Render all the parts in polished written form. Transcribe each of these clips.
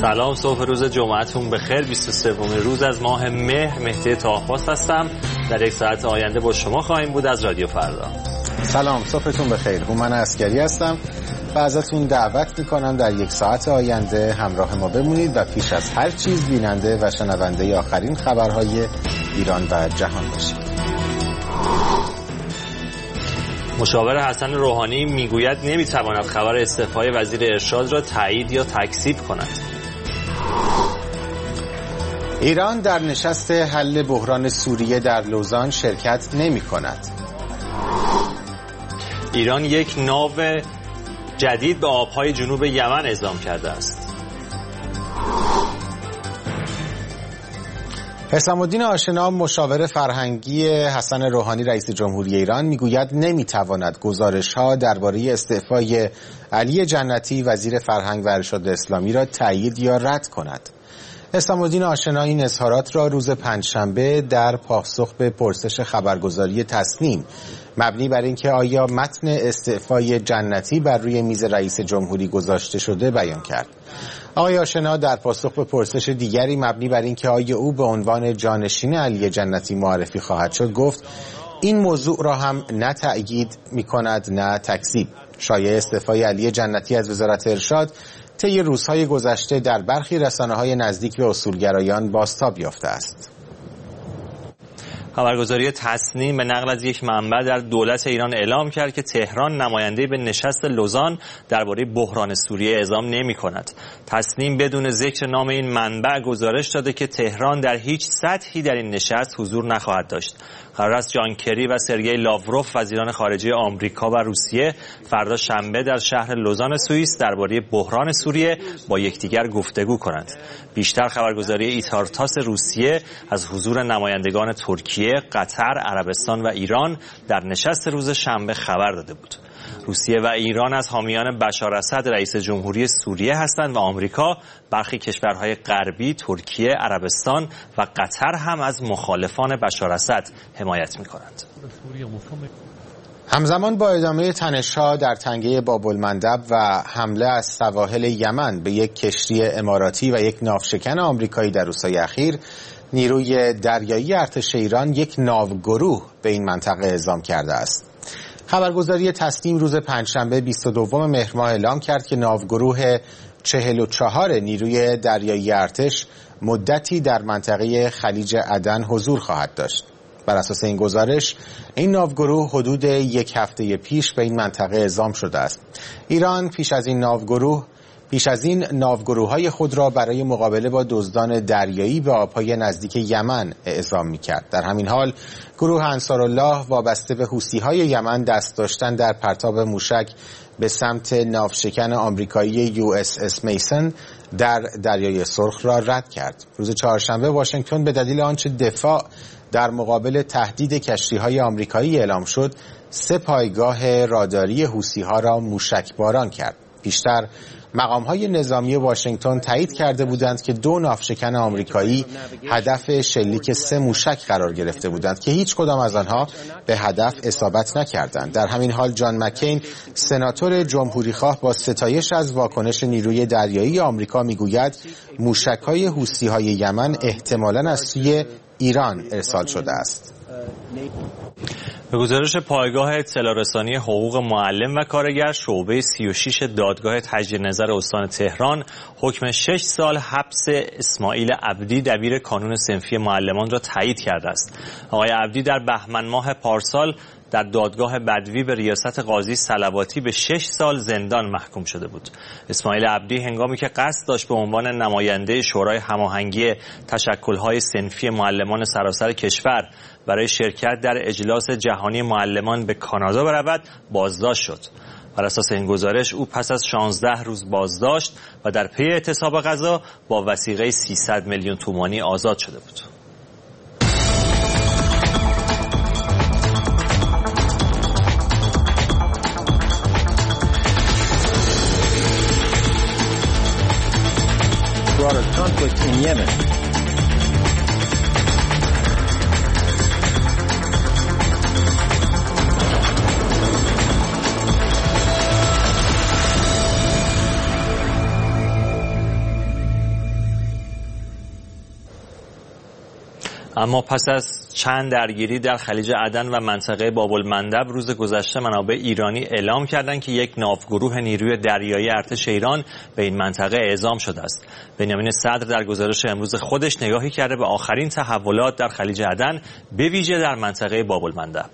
سلام، صبح روز جمعتون بخیر. 23 روز از ماه مهر، مهدی طاه‌باز هستم. در یک ساعت آینده با شما خواهیم بود از رادیو فردا. سلام، صبحتون بخیر. هومن عسکری هستم و ازتون دعوت میکنم در یک ساعت آینده همراه ما بمونید و پیش از هر چیز بیننده و شنونده آخرین خبرهای ایران و جهان باشید. مشاور حسن روحانی میگوید نمیتواند خبر استعفای وزیر ارشاد را تایید یا تکذیب کند. ایران در نشست حل بحران سوریه در لوزان شرکت نمی کند. ایران یک ناو جدید به آبهای جنوب یمن اعزام کرده است. حسام الدین آشنا، مشاور فرهنگی حسن روحانی رئیس جمهوری ایران، میگوید نمیتواند گزارش‌ها درباره استعفای علی جنتی وزیر فرهنگ و ارشاد اسلامی را تایید یا رد کند. حسام الدین آشنا این اظهارات را روز پنجشنبه در پاسخ به پرسش خبرگزاری تصنیم مبنی بر اینکه آیا متن استعفای جنتی بر روی میز رئیس جمهوری گذاشته شده بیان کرد. آقای آشنا در پاسخ به پرسش دیگری مبنی بر اینکه آیا او به عنوان جانشین علی جنتی معرفی خواهد شد گفت این موضوع را هم نه تأیید می‌کند نه تکذیب. شایعه استعفای علی جنتی از وزارت ارشاد طی روزهای گذشته در برخی رسانه‌های نزدیک به اصولگرایان بازتاب یافته است. خبرگزاری تصنیم به نقل از یک منبع در دولت ایران اعلام کرد که تهران نماینده به نشست لوزان درباره بحران سوریه اعزام نمی‌کند. تصنیم بدون ذکر نام این منبع گزارش داده که تهران در هیچ سطحی در این نشست حضور نخواهد داشت. قرار است جان کری و سرگئی لاوروف وزیران خارجه آمریکا و روسیه فردا شنبه در شهر لوزان سوئیس درباره بحران سوریه با یکدیگر گفتگو کنند. بیشتر خبرگزاری ایتارتاس روسیه از حضور نمایندگان ترکیه، قطر، عربستان و ایران در نشست روز شنبه خبر داده بود. روسیه و ایران از حامیان بشار اسد رئیس جمهوری سوریه هستند و آمریکا، برخی کشورهای غربی، ترکیه، عربستان و قطر هم از مخالفان بشار اسد حمایت می‌کنند. همزمان با ادامه تنش‌ها در تنگه باب‌المندب و حمله از سواحل یمن به یک کشتی اماراتی و یک ناوشکن آمریکایی در روزهای اخیر، نیروی دریایی ارتش ایران یک ناوگروه به این منطقه اعزام کرده است. خبرگزاری تصنیم روز پنجشنبه 22 مهر ماه اعلام کرد که ناوگروه 44 نیروی دریایی ارتش مدتی در منطقه خلیج عدن حضور خواهد داشت. بر اساس این گزارش این ناوگروه حدود یک هفته پیش به این منطقه اعزام شده است. ایران پیش از این ناوگروه‌های خود را برای مقابله با دزدان دریایی به آبهای نزدیک یمن اعزام می‌کرد. در همین حال گروه انصارالله وابسته به حوثی‌های یمن دست داشتن در پرتاب موشک به سمت ناوشکن آمریکایی USS میسن در دریای سرخ را رد کرد. روز چهارشنبه واشنگتن به دلیل آنچه دفاع در مقابل تهدید کشتی‌های آمریکایی اعلام شد، 3 پایگاه راداری حوثی‌ها را موشکباران کرد. پیشتر مقام‌های نظامی واشنگتن تایید کرده بودند که 2 ناوشکن آمریکایی هدف شلیک 3 موشک قرار گرفته بودند که هیچ کدام از آنها به هدف اصابت نکردند. در همین حال جان مکین، سناتور جمهوریخواه، با ستایش از واکنش نیروی دریایی آمریکا میگوید موشک‌های حوثی‌های یمن احتمالاً از سوی ایران ارسال شده است. به گزارش پایگاه اطلاع رسانی حقوق معلم و کارگر، شعبه 36 دادگاه تجدید نظر استان تهران حکم 6 سال حبس اسماعیل عبدی دبیر کانون صنفی معلمان را تایید کرده است. آقای عبدی در بهمن ماه پارسال در دادگاه بدوی به ریاست قاضی صلواتی به 6 سال زندان محکوم شده بود. اسماعیل عبدی هنگامی که قصد داشت به عنوان نماینده شورای هماهنگی تشکل‌های صنفی معلمان سراسر کشور برای شرکت در اجلاس جهانی معلمان به کانادا برود، بازداشت شد. بر اساس این گزارش او پس از 16 روز بازداشت و در پی اعتصاب قضا با وثیقه 300 میلیون تومانی آزاد شده بود. Conflict in Yemen. اما پس از چند درگیری در خلیج عدن و منطقه باب‌المندب روز گذشته منابع ایرانی اعلام کردند که یک ناوگروه نیروی دریایی ارتش ایران به این منطقه اعزام شده است. بنیامین صدر در گزارش امروز خودش نگاهی کرده به آخرین تحولات در خلیج عدن، به ویژه در منطقه باب‌المندب.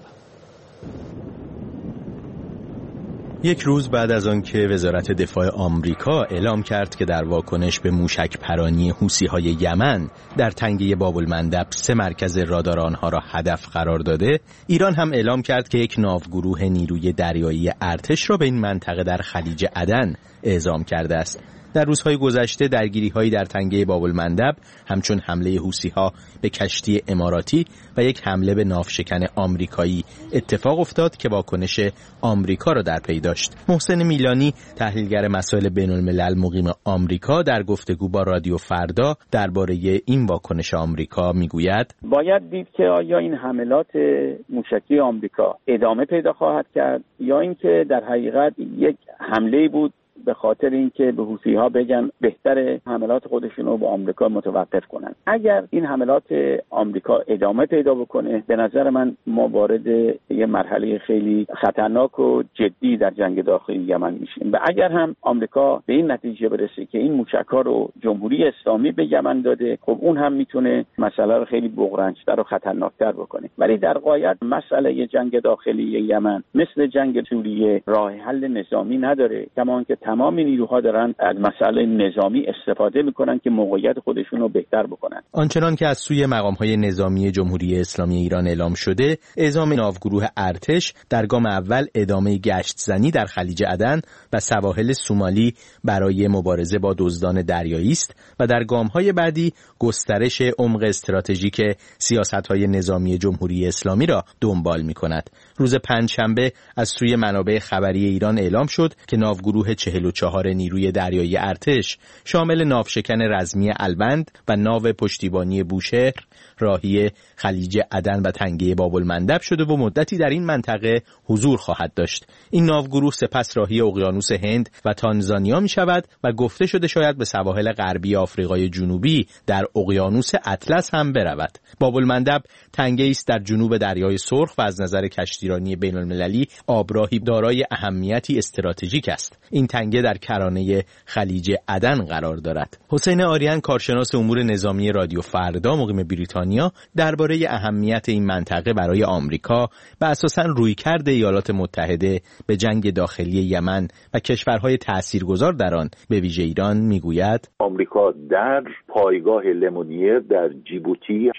یک روز بعد از آنکه وزارت دفاع آمریکا اعلام کرد که در واکنش به موشک پرانی حوثی‌های یمن در تنگه باب‌المندب 3 مرکز رادار آنها را هدف قرار داده، ایران هم اعلام کرد که یک ناوگروه نیروی دریایی ارتش را به این منطقه در خلیج عدن اعزام کرده است. در روزهای گذشته درگیری‌هایی در تنگه باب‌المندب همچون حمله حوثی‌ها به کشتی اماراتی و یک حمله به ناوشکن آمریکایی اتفاق افتاد که واکنش آمریکا را در پی داشت. محسن میلانی، تحلیلگر مسائل بین‌الملل مقیم آمریکا، در گفتگو با رادیو فردا درباره این واکنش آمریکا میگوید: باید دید که آیا این حملات موشکی آمریکا ادامه پیدا خواهد کرد یا اینکه در حقیقت یک حمله بود به خاطر اینکه به حوثی‌ها بگن بهتر حملات خودشون رو به آمریکا متوقف کنن. اگر این حملات آمریکا ادامه پیدا بکنه، به نظر من ما وارد یه مرحله خیلی خطرناک و جدی در جنگ داخلی یمن میشیم. و اگر هم آمریکا به این نتیجه برسه که این موشک‌ها رو جمهوری اسلامی به یمن داده، خب اون هم میتونه مسئله رو خیلی بغرنج‌تر و خطرناکتر بکنه. ولی در غایت مسئله جنگ داخلی یمن مثل جنگ سوریه راه حل نظامی نداره، کما که تمام نیروها دارن از مسائل نظامی استفاده میکنن که موقعیت خودشون رو بهتر بکنن. آنچنان که از سوی مقام‌های نظامی جمهوری اسلامی ایران اعلام شده، اعزام ناوگروه ارتش در گام اول ادامه گشت زنی در خلیج عدن و سواحل سومالی برای مبارزه با دزدان دریایی است و در گام‌های بعدی گسترش عمق استراتژیک سیاست‌های نظامی جمهوری اسلامی را دنبال می‌کند. روز پنجشنبه از سوی منابع خبری ایران اعلام شد که ناوگروه 44 نیروی دریایی ارتش شامل ناوشکن رزمی البند و ناو پشتیبانی بوشهر راهی خلیج عدن و تنگه باب‌المندب شده و مدتی در این منطقه حضور خواهد داشت. این ناوگروه سپس راهی اقیانوس هند و تانزانیا می شود و گفته شده شاید به سواحل غربی آفریقای جنوبی در اقیانوس اطلس هم برود. باب‌المندب تنگه است در جنوب دریای سرخ و از نظر کشتیرانی بین‌المللی آبراهی دارای اهمیتی استراتژیک است. این تنگه در کرانه خلیج عدن قرار دارد. حسین آریان، کارشناس امور نظامی رادیو فردا مقیم بریتانیا، درباره اهمیت این منطقه برای آمریکا و اساساً رویکرد ایالات متحده به جنگ داخلی یمن و کشورهای تاثیرگذار در آن به ویژه ایران میگوید: آمریکا در پایگاه لمونیر در جیبوتی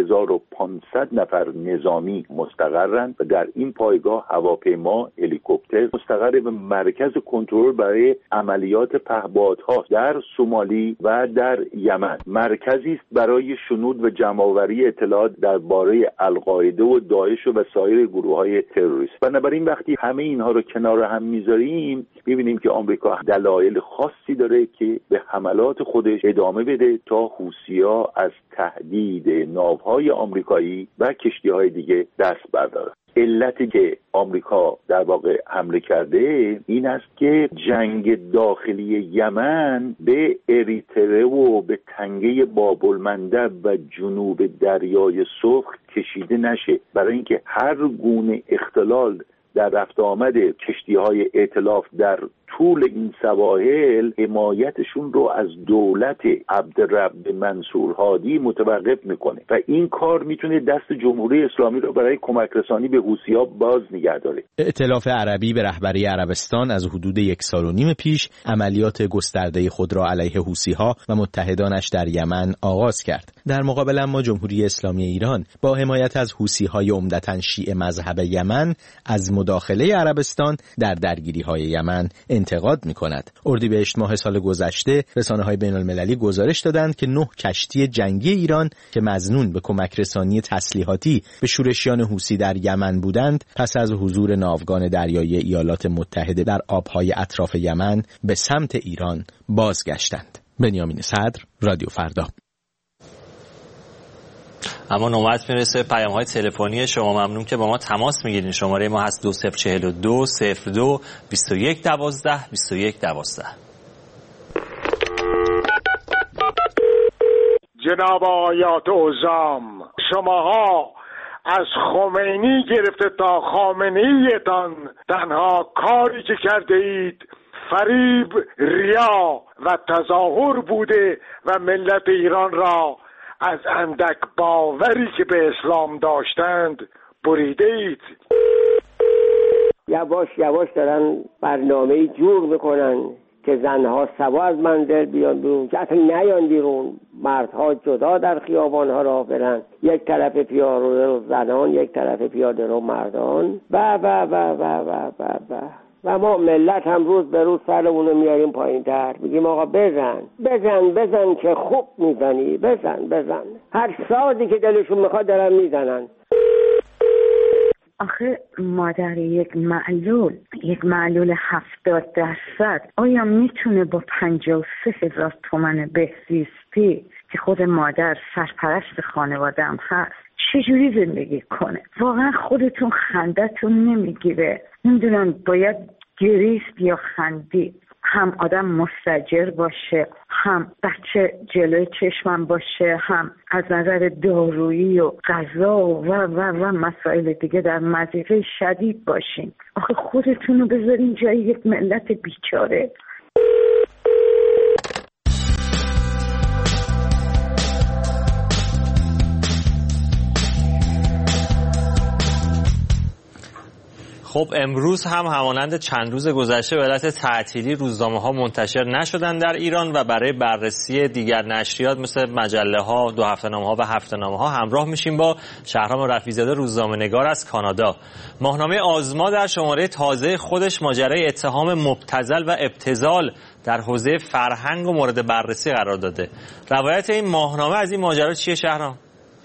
4500 نفر نظامی مستقرند و در این پایگاه هواپیما، هلیکوپتر مستقر به مرکز کنترل برای عملیات پهپادها در سومالی و در یمن. مرکزی است برای شنود و جمع‌آوری اطلاعات درباره القاعده و داعش و سایر گروه‌های تروریست. بنابراین وقتی همه اینها رو کنار هم میذاریم می‌بینیم که آمریکا دلایل خاصی داره که به حملات خودش ادامه بده تا حوثی‌ها از تهدید ناوهای آمریکایی و کشتی‌های دیگه دست بردارن. علتی که آمریکا در واقع حمله کرده این است که جنگ داخلی یمن به اریتره و به تنگه باب‌المندب و جنوب دریای سرخ کشیده نشه، برای اینکه هر گونه اختلال در رفت آمد کشتی‌های ائتلاف در طول این سواحل حمایتشون رو از دولت عبدالرب منصور هادی متوقف میکنه و این کار میتونه دست جمهوری اسلامی رو برای کمک رسانی به حوثی‌ها باز نگه داره. ائتلاف عربی به رهبری عربستان از حدود 1.5 سال پیش عملیات گسترده خود را علیه حوثی‌ها و متحدانش در یمن آغاز کرد. در مقابل اما جمهوری اسلامی ایران با حمایت از حوثی‌های عمدتاً شیعه مذهب یمن از مداخله عربستان در درگیری‌های یمن انتقاد می‌کند. اردیبهشت ماه سال گذشته رسانه‌های بین‌المللی گزارش دادند که 9 کشتی جنگی ایران که مظنون به کمک رسانی تسلیحاتی به شورشیان حوثی در یمن بودند، پس از حضور ناوگان دریایی ایالات متحده در آب‌های اطراف یمن به سمت ایران بازگشتند. بنیامین صدر، رادیو فردا. اما نوبت میرسه پیام‌های تلفنی شما. ممنون که با ما تماس میگیرین. شماره ما هست 2042 02 21 12 21 12. جناب آیات اعظم، شماها از خمینی گرفته تا خامنه‌ای‌تان تنها کاری که کرده اید فریب، ریا و تظاهر بوده و ملت ایران را از اندک باوری که به اسلام داشتند بریده اید. یواش یواش دارن برنامه‌ای جور میکنن که زنها سوا از منزل بیان بیرون، که اصلا نیان بیرون، مردها جدا در خیابانها راه برن، یک طرف پیاده رو زنان، یک طرف پیاده رو مردان و ما ملت هم روز به روز سرمون رو میاریم پایین تر، میگیم آقا بزن که خوب میزنی، بزن هر سازی که دلشون میخواد دارن میزنن. آخه مادر یک معلول 70% آیا میتونه با 53,000 تومان بهزیستی که خود مادر سرپرست خانواده هم هست چجوری زندگی کنه؟ واقعا خودتون خندتون نمیگیره؟ نمیدونم باید گریست یا خندید. هم آدم مستاجر باشه، هم بچه جلوی چشمم باشه، هم از نظر دارویی و غذا و مسائل دیگه در مضیقه شدید باشین. آخه خودتون رو بذارین جای یک ملت بیچاره. خب امروز هم همانند چند روز گذشته به علت تعطیلی روزنامه‌ها منتشر نشدن در ایران و برای بررسی دیگر نشریات مثل مجله‌ها، دو هفته‌نامه‌ها و هفته‌نامه‌ها همراه میشیم با شهرام رفیع‌زاده روزنامه‌نگار از کانادا. ماهنامه آزما در شماره تازه خودش ماجرای اتهام مبتذل و ابتذال در حوزه فرهنگ و مورد بررسی قرار داده. روایت این ماهنامه از این ماجرا چیه شهرام؟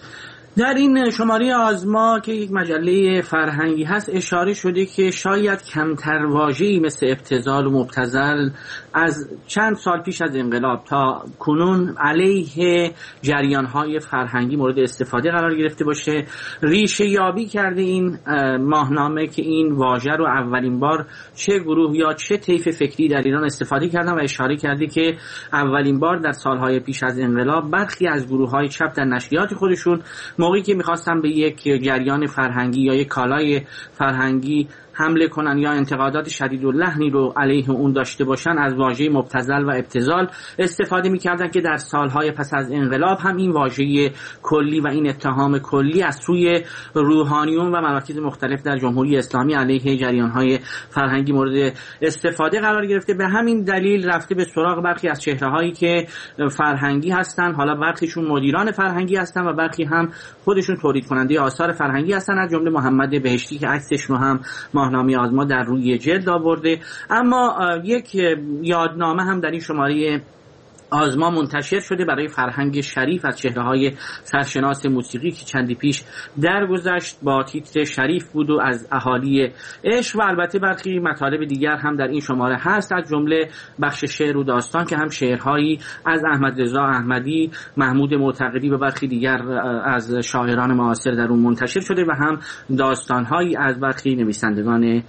در این شماره آزما که یک مجله فرهنگی هست اشاره شده که شاید کمتر واژه‌ای مثل ابتذال و مبتذل از چند سال پیش از انقلاب تا کنون علیه جریان‌های فرهنگی مورد استفاده قرار گرفته باشه. ریشه یابی کرده این ماهنامه که این واژه رو اولین بار چه گروه یا چه طیف فکری در ایران استفاده کردن و اشاره کرده که اولین بار در سالهای پیش از انقلاب برخی از گروه‌های چپ در نشریات خودشون موقعی که می‌خواستن به یک جریان فرهنگی یا یک کالای فرهنگی حمله کنن یا انتقادات شدید و لحنی رو علیه اون داشته باشن از واژه مبتذل و ابتذال استفاده می‌کردن که در سالهای پس از انقلاب هم این واژه کلی و این اتهام کلی از سوی روحانیون و مراکز مختلف در جمهوری اسلامی علیه جریان‌های فرهنگی مورد استفاده قرار گرفته. به همین دلیل رفته به سراغ برخی از چهره‌هایی که فرهنگی هستن، حالا برخیشون مدیران فرهنگی هستن و برخی هم خودشون تولید کننده آثار فرهنگی هستن، از جمله محمد بهشتی که عکسش رو هم ماهنامه آزما در روی جلد آورده. اما یک یادنامه هم در این شماره آزما منتشر شده برای فرهنگ شریف از چهره‌های سرشناس موسیقی که چندی پیش درگذشت با تیتر شریف بود و از اهالی عشق، و البته برخی مطالب دیگر هم در این شماره هست، از جمله بخش شعر و داستان که هم شعرهایی از احمد رضا احمدی، محمود معتقدی و برخی دیگر از شاعران معاصر در اون منتشر شده و هم داستانهایی از برخی نویسندگان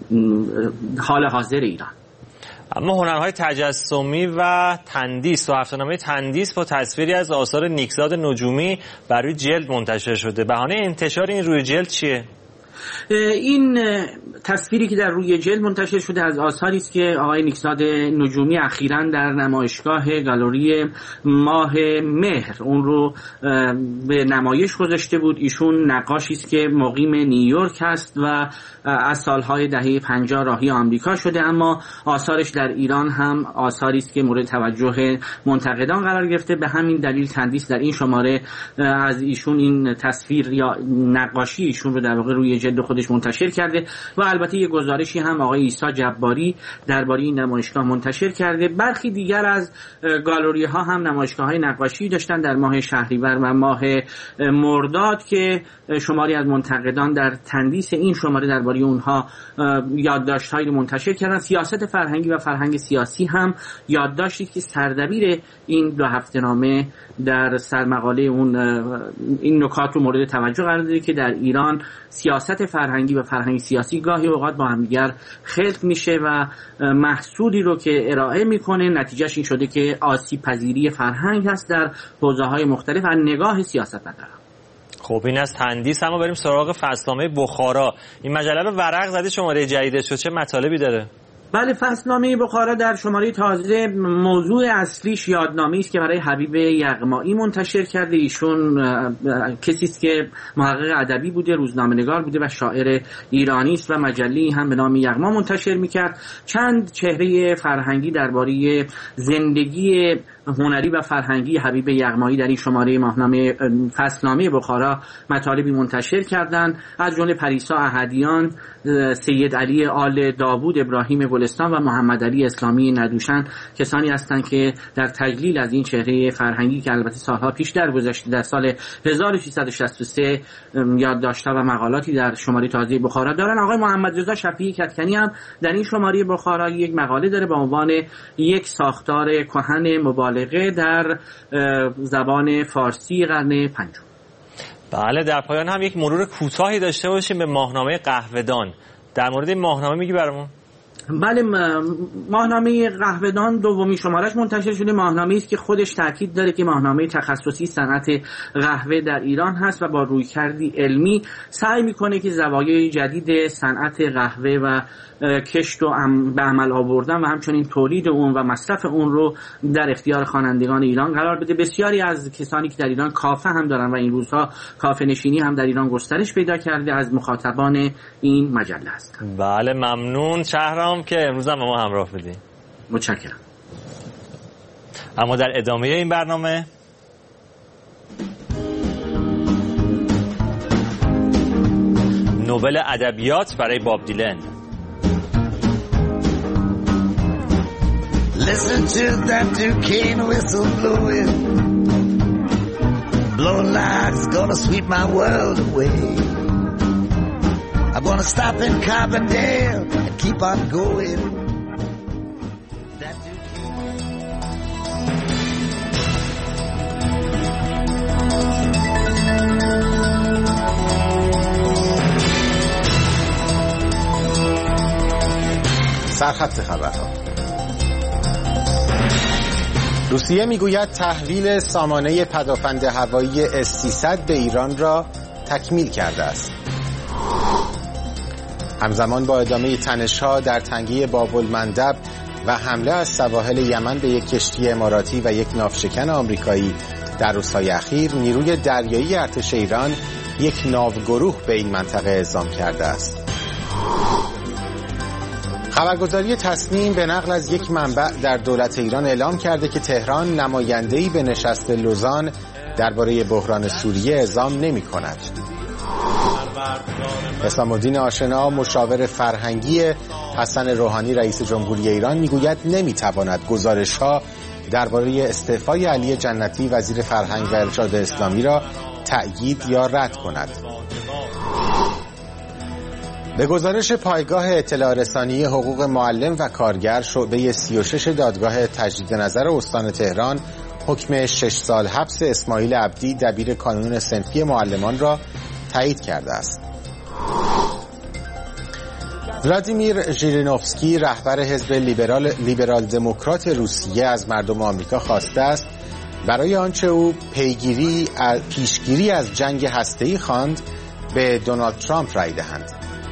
حال حاضر ایران. اما هنرهای تجسمی و تندیس و هفته‌نامه تندیس با تصویری از آثار نیکزاد نجومی بر روی جلد منتشر شده. بهانه انتشار این روی جلد چیه؟ این تصویری که در روی جلد منتشر شده از آثاری است که آقای نیکزاد نجومی اخیراً در نمایشگاه گالری ماه مهر اون رو به نمایش گذاشته بود. ایشون نقاشی است که مقیم نیویورک هست و از سالهای دهه 50 راهی آمریکا شده، اما آثارش در ایران هم آثاری است که مورد توجه منتقدان قرار گرفته. به همین دلیل تندیس در این شماره از ایشون این تصویر یا نقاشی ایشون رو در واقع روی جلد خودش منتشر کرده و البته یه گزارشی هم آقای عیسی جباری درباره این نمایشگاه منتشر کرده. برخی دیگر از گالری ها هم نمایشگاه‌های نقاشی داشتن در ماه شهریور و ماه مرداد که شماری از منتقدان در تندیس این شماره درباره اونها یادداشت‌هایی رو منتشر کردن. سیاست فرهنگی و فرهنگ سیاسی هم یادداشتی که سردبیر این دو هفته‌نامه در سرمقاله اون این نکات رو مورد توجه قرار داده که در ایران سیاست فرهنگی و فرهنگ سیاسی گاهی اوقات با هم دیگر خلط میشه و محصولی رو که ارائه میکنه نتیجهش این شده که آسیب پذیری فرهنگ هست در حوزه‌های مختلف از نگاه سیاستمداران. خب این از تندیس، اما بریم سراغ فصلنامه بخارا. این مجله رو ورق زدی، شماره جدیدش شد، چه مطالبی داره؟ بله، فصلنامه بخارا در شماره تازه موضوع اصلیش یادنامه‌ای است که برای حبیب یغمایی منتشر کرده. ایشون کسی است که محقق ادبی بوده، روزنامه‌نگار بوده و شاعر ایرانی است و مجله‌ای هم به نام یغما منتشر می‌کرد. چند چهره فرهنگی درباره زندگی هنری و فرهنگی حبیب یغمایی در این شماره ماهنامه فصلنامه بخارا مطالبی منتشر کردند، از جمله پریسا احدیان، سید علی آل داوود ابراهیم گلستان و محمد علی اسلامی ندوشن کسانی هستند که در تجلیل از این چهره فرهنگی که البته سالها پیش درگذشته در سال 1663 یادداشت‌ها و مقالاتی در شماره تازه بخارا دارن. آقای محمد رضا شفیعی کدکنی هم در این شماره بخارا یک مقاله داره با عنوان یک ساختار کهن مبالغه در زبان فارسی قرن پنجم. بله، در پایان هم یک مرور کوتاهی داشته باشیم به ماهنامه قهوه‌دان. در مورد این ماهنامه میگی برامون؟ بله، ماهنامه قهوه‌دان دومین شماره‌اش منتشر شده. ماهنامه‌ای است که خودش تاکید داره که ماهنامه تخصصی صنعت قهوه در ایران هست و با رویکردی علمی سعی میکنه که زوایای جدید صنعت قهوه و کشت و به عمل آوردن و همچنین تولید اون و مصرف اون رو در اختیار خوانندگان ایران قرار بده. بسیاری از کسانی که در ایران کافه هم دارن و این روزها کافه نشینی هم در ایران گسترش پیدا کرده از مخاطبان این مجله هستند. بله، ممنون شهرام که امروز هم ما همراه بودی. متشکرم. اما در ادامه این برنامه نوبل ادبیات برای باب دیلن. Listen to that Duquesne whistle blowing, blowing like it's gonna sweep my world away. I'm gonna stop in Carbondale and keep on going. That سرخط خبرها. روسیه میگوید تحویل سامانه پدافند هوایی S-300 به ایران را تکمیل کرده است. همزمان با ادامه تنش‌ها در تنگه باب المندب و حمله از سواحل یمن به یک کشتی اماراتی و یک ناوشکن آمریکایی در روزهای اخیر، نیروی دریایی ارتش ایران یک ناوگروه به این منطقه اعزام کرده است. خبرگزاری تصنیم به نقل از یک منبع در دولت ایران اعلام کرده که تهران نماینده‌ای به نشست لوزان درباره بحران سوریه اعزام نمی‌کند. اسلام الدین آشنا، مشاور فرهنگی حسن روحانی رئیس جمهوری ایران، میگوید نمی‌تواند گزارش‌ها درباره استعفای علی جنتی وزیر فرهنگ و ارشاد اسلامی را تأیید یا رد کند. به گزارش پایگاه اطلاع رسانی حقوق معلم و کارگر، شعبه 36 دادگاه تجدید نظر استان تهران حکم 6 سال حبس اسماعیل عبدی دبیر کانون صنفی معلمان را تایید کرده است. ولادیمیر ژیرینوفسکی، رهبر حزب لیبرال دموکرات روسیه، از مردم آمریکا خواسته است برای آنچه او پیشگیری از جنگ هسته‌ای خواند به دونالد ترامپ رای دهند.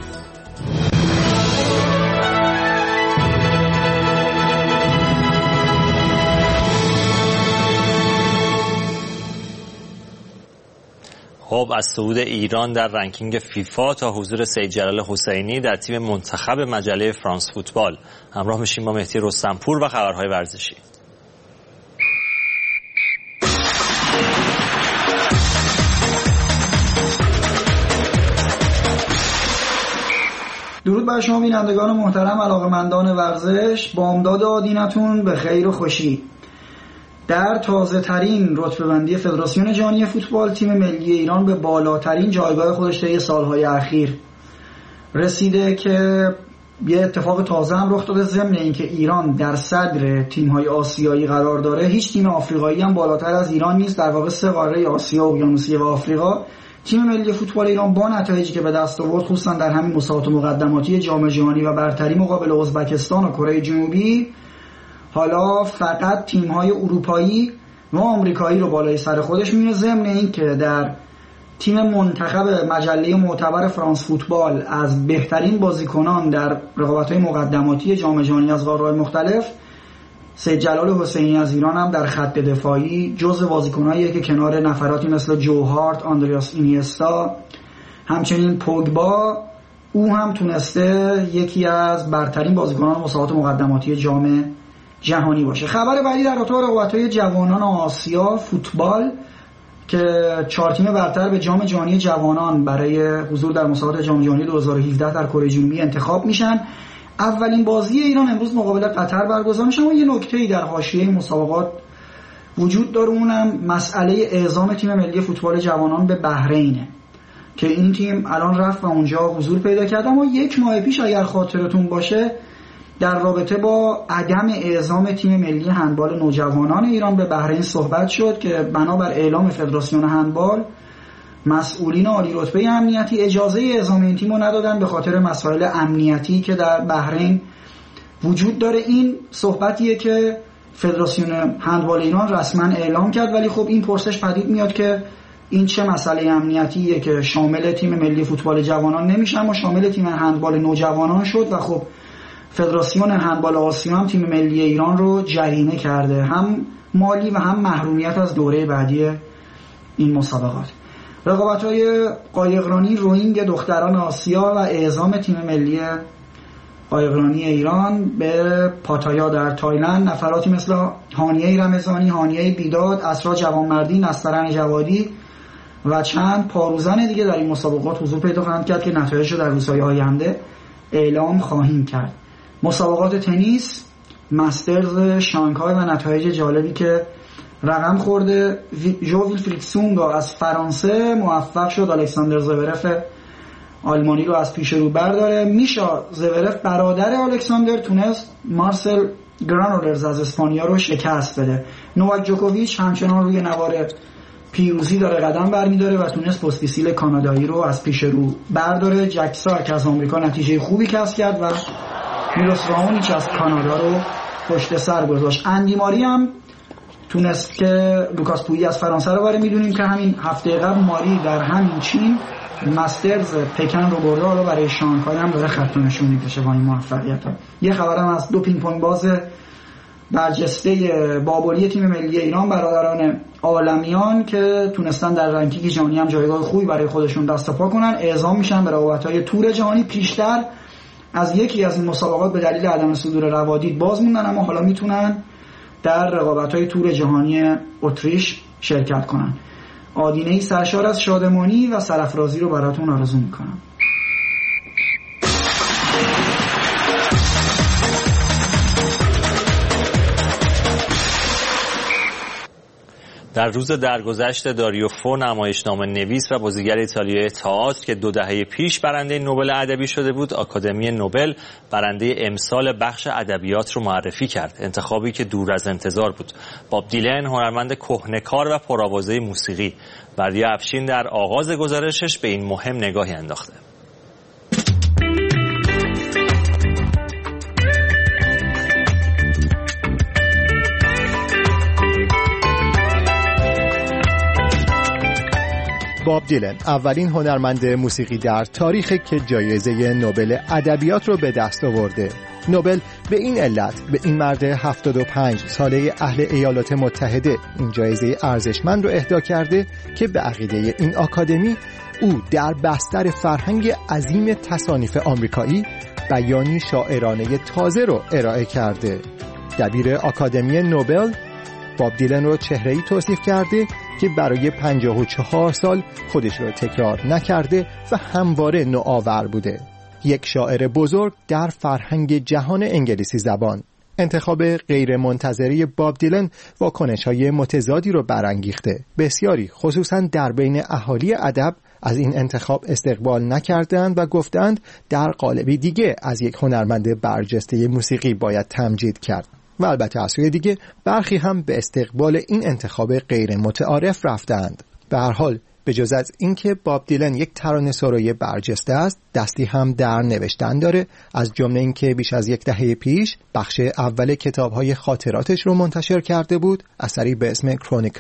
خب، از صعود ایران در رنکینگ فیفا تا حضور سید جلال حسینی در تیم منتخب مجله فرانس فوتبال، همراه میشیم با مهدی رستمپور و خبرهای ورزشی. درود بر شما بینندگان محترم، علاقه‌مندان ورزش. بامداد آدینتون به خیر و خوشی. در تازه ترین رتبه‌بندی فدراسیون جهانی فوتبال، تیم ملی ایران به بالاترین جایگاه خودش طی سالهای اخیر رسیده که یه اتفاق تازه هم رخ داده. ضمن اینکه ایران در صدر تیم‌های آسیایی قرار داره، هیچ تیم آفریقایی هم بالاتر از ایران نیست. در واقع سه قاره آسیا، اقیانوسیه و آفریقا، تیم ملی فوتبال ایران با نتایجی که به دست آورد، خصوصا در همین مسابقات مقدماتی جام جهانی و برتری مقابل ازبکستان و کره جنوبی، حالا فقط تیم‌های اروپایی و آمریکایی رو بالای سر خودش می‌بینه. ضمن این که در تیم منتخب مجله معتبر فرانس فوتبال از بهترین بازیکنان در رقابت‌های مقدماتی جام جهانی از قاره‌های مختلف، سید جلال حسینی از ایران هم در خط دفاعی جزو بازیکناییه که کنار نفراتی مثل جو هارت، آندریاس اینیستا، همچنین پوگبا، او هم تونسته یکی از برترین بازیکنان مسابقات مقدماتی جام جهانی باشه. خبر بعدی در رابطه با رقابت‌های جوانان آسیا فوتبال که 4 تیم برتر به جام جهانی جوانان برای حضور در مسابقات جام جهانی 2017 در کره جنوبی انتخاب میشن. اولین بازی ایران امروز مقابل قطر برگزار میشه. اما یه نکته‌ای در حاشیه مسابقات وجود داره، اونم مسئله اعزام تیم ملی فوتبال جوانان به بحرینه که این تیم الان رفت و اونجا حضور پیدا کرد. اما 1 ماه پیش اگر خاطرتون باشه در رابطه با عدم اعزام تیم ملی هندبال نوجوانان ایران به بحرین صحبت شد که بنابر اعلام فدراسیون هندبال مسئولین عالی رتبه امنیتی اجازه اعزام این تیم رو ندادن به خاطر مسائل امنیتی که در بحرین وجود داره. این صحبتیه که فدراسیون هندبال ایران رسما اعلام کرد، ولی خب این پرسش پدید میاد که این چه مسئله امنیتیه که شامل تیم ملی فوتبال جوانان نمیشه اما شامل تیم هندبال نوجوانان شد و خب فدراسیون هندبال آسیا هم تیم ملی ایران رو جریمه کرده، هم مالی و هم محرومیت از دوره بعدی این مسابقات. رقابت‌های قایقرانی روینگ دختران آسیا و اعزام تیم ملی قایقرانی ایران به پاتایا در تایلند، نفراتی مثل هانیه رمضانی، هانیه بیداد، اسرا جوانمردی، نسترن جوادی و چند پاروزن دیگه در این مسابقات حضور پیدا خواهند کرد که نتایجش رو در روزهای آینده اعلام خواهیم کرد. مسابقات تنیس، مسترز شانگهای و نتایج جالبی که رقم خورده. ژو ویلفریډ سونگا از فرانسه موفق شد الکساندر زورف آلمانی رو از پیش رو برداره. میشا زورف برادر الکساندر تونست مارسل گرانولرز از اسپانیا رو شکست بده. نوواک جوکوویچ همچنان روی نوار پیروزی داره قدم برمیداره و تونست پوسپیسیل کانادایی رو از پیش رو برداره. جک ساک از آمریکا نتیجه خوبی کسب کرد و میلوس رائونیچ از کانادا رو پشت سر گذاشت. اندی ماری هم تونست که لوکاس پویی از فرانسه رو میدونیم که همین هفته قبل ماری در همین چین مسترز پکن رو برده، حالا برای شانگهای هم داره خط نشون میکشه با این موفقیت ها. یه خبرم از دو پینگ پونگ باز برجسته بابلی تیم ملی ایران، برادران عالمیان که تونستن در رنکینگ جهانی هم جایگاه خوبی برای خودشون دست و پا کنن، اعزام میشن به رقابت‌های تور جهانی. پیشتر از یکی از این مسابقات به دلیل عدم صدور روادید باز موندن اما حالا میتونن در رقابت‌های تور جهانی اتریش شرکت کنن. آدینه‌ای سرشار از شادمانی و سرافرازی رو براتون آرزو میکنم. در روز درگذشت داریو فو، نمایشنامه نویس و بازیگر ایتالیایی تئاتر که 2 دهه پیش برنده نوبل ادبی شده بود، آکادمی نوبل برنده امسال بخش ادبیات رو معرفی کرد. انتخابی که دور از انتظار بود. باب دیلن، هنرمند کهنه‌کار و پرآوازه موسیقی، بردیا افشین در آغاز گزارشش به این مهم نگاهی انداخته. باب دیلن اولین هنرمند موسیقی در تاریخ که جایزه نوبل ادبیات رو به دست آورده. نوبل به این علت به این مرد 75 ساله اهل ایالات متحده این جایزه ارزشمند رو اهدا کرده که به عقیده این آکادمی او در بستر فرهنگ عظیم تصانیف آمریکایی بیانی شاعرانه تازه رو ارائه کرده. دبیر آکادمی نوبل باب دیلن رو چهره‌ای توصیف کرده که برای 54 سال خودش رو تکرار نکرده و همواره نوآور بوده. یک شاعر بزرگ در فرهنگ جهان انگلیسی زبان. انتخاب غیر منتظره باب دیلن واکنش‌های متضادی رو برانگیخته. بسیاری خصوصاً در بین اهالی ادب از این انتخاب استقبال نکردند و گفتند در قالبی دیگه از یک هنرمند برجسته موسیقی باید تمجید کرد. و البته از سوی دیگه برخی هم به استقبال این انتخاب غیر متعارف رفتند. به هر حال به جز از اینکه باب دیلن یک ترانه‌سرای برجسته است، دستی هم در نوشتن داره، از جمله اینکه بیش از 1 دهه پیش بخش اول کتاب‌های خاطراتش رو منتشر کرده بود، اثری به اسم کرونیکلز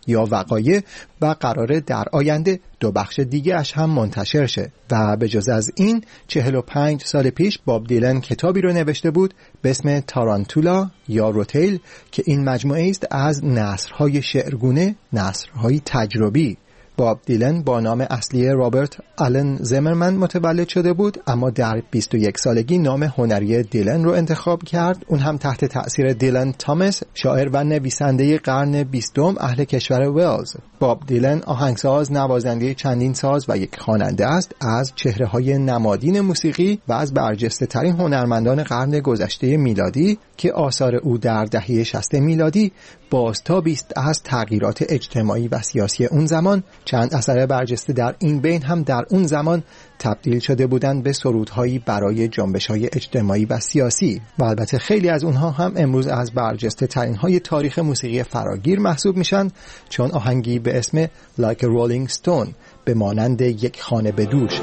یا وقایع و قراره در آینده 2 بخش دیگه اش هم منتشر شه. و به جز از این 45 سال پیش باب دیلن کتابی رو نوشته بود به اسم تارانتولا یا روتیل که این مجموعه است از نثرهای شعرگونه، نثرهای تجربی. باب دیلن با نام اصلی رابرت آلن زیمرمن متولد شده بود، اما در 21 سالگی نام هنری دیلن رو انتخاب کرد، اون هم تحت تأثیر دیلن تامس، شاعر و نویسنده قرن 20 اهل کشور ولز. باب دیلن آهنگساز، نوازنده چندین ساز و یک خواننده است از چهره‌های نمادین موسیقی و از برجسته ترین هنرمندان قرن گذشته میلادی که آثار او در دهه 60 میلادی بازتابی است از تغییرات اجتماعی و سیاسی اون زمان. چند اثر برجسته در این بین هم در اون زمان تبدیل شده بودند به سرودهایی برای جنبش‌های اجتماعی و سیاسی و البته خیلی از اونها هم امروز از برجسته ترین های تاریخ موسیقی فراگیر محسوب میشن، چون آهنگی به اسم Like a Rolling Stone به مانند یک خانه به دوش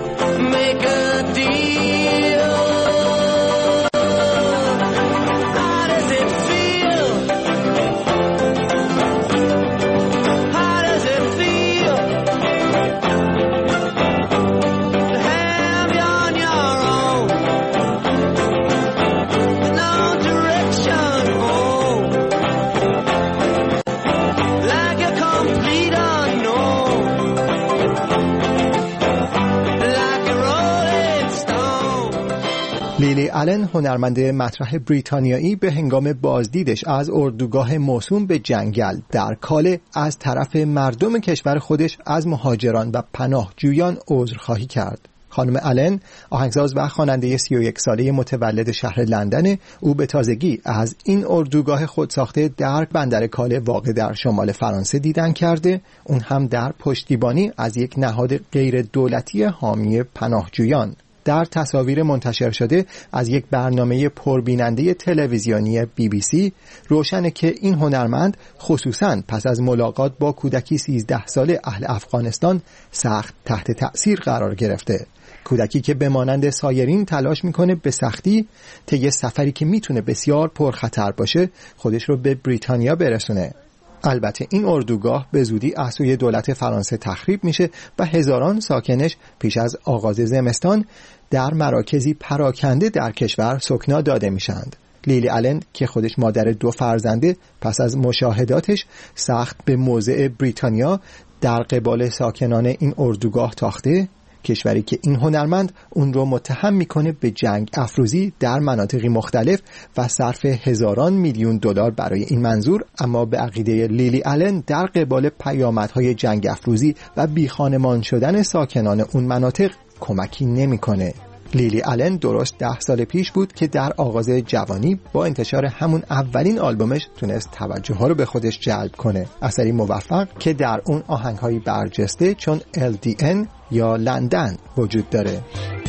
لیلی آلن، هنرمند مطرح بریتانیایی، به هنگام بازدیدش از اردوگاه موسوم به جنگل در کاله از طرف مردم کشور خودش از مهاجران و پناهجویان عذرخواهی کرد. خانم آلن، آهنگساز و خواننده 31 ساله متولد شهر لندن، او به تازگی از این اردوگاه خودساخته در بندر کاله واقع در شمال فرانسه دیدن کرده، اون هم در پشتیبانی از یک نهاد غیر دولتی حامی پناهجویان. در تصاویر منتشر شده از یک برنامه پربیننده تلویزیونی BBC روشنه که این هنرمند خصوصاً پس از ملاقات با کودکی 13 ساله اهل افغانستان سخت تحت تأثیر قرار گرفته. کودکی که به مانند سایرین تلاش میکنه به سختی طی سفری که میتونه بسیار پرخطر باشه خودش رو به بریتانیا برسونه. البته این اردوگاه به زودی از سوی دولت فرانسه تخریب میشه و هزاران ساکنش پیش از آغاز زمستان در مراکزی پراکنده در کشور سکنا داده میشند. لیلی آلن که خودش مادر 2 فرزنده پس از مشاهداتش سخت به موضع بریتانیا در قبال ساکنان این اردوگاه تاخته، کشوری که این هنرمند اون رو متهم میکنه به جنگ افروزی در مناطقی مختلف و صرف هزاران میلیون دلار برای این منظور، اما به عقیده لیلی آلن در قبال پیامدهای جنگ افروزی و بیخانمان شدن ساکنان اون مناطق کمکی نمیکنه. لیلی آلن درست 10 سال پیش بود که در آغاز جوانی با انتشار همون اولین آلبومش تونست توجه ها رو به خودش جلب کنه. اثری موفق که در اون آهنگ‌های برجسته چون LDN یا لندن وجود داره.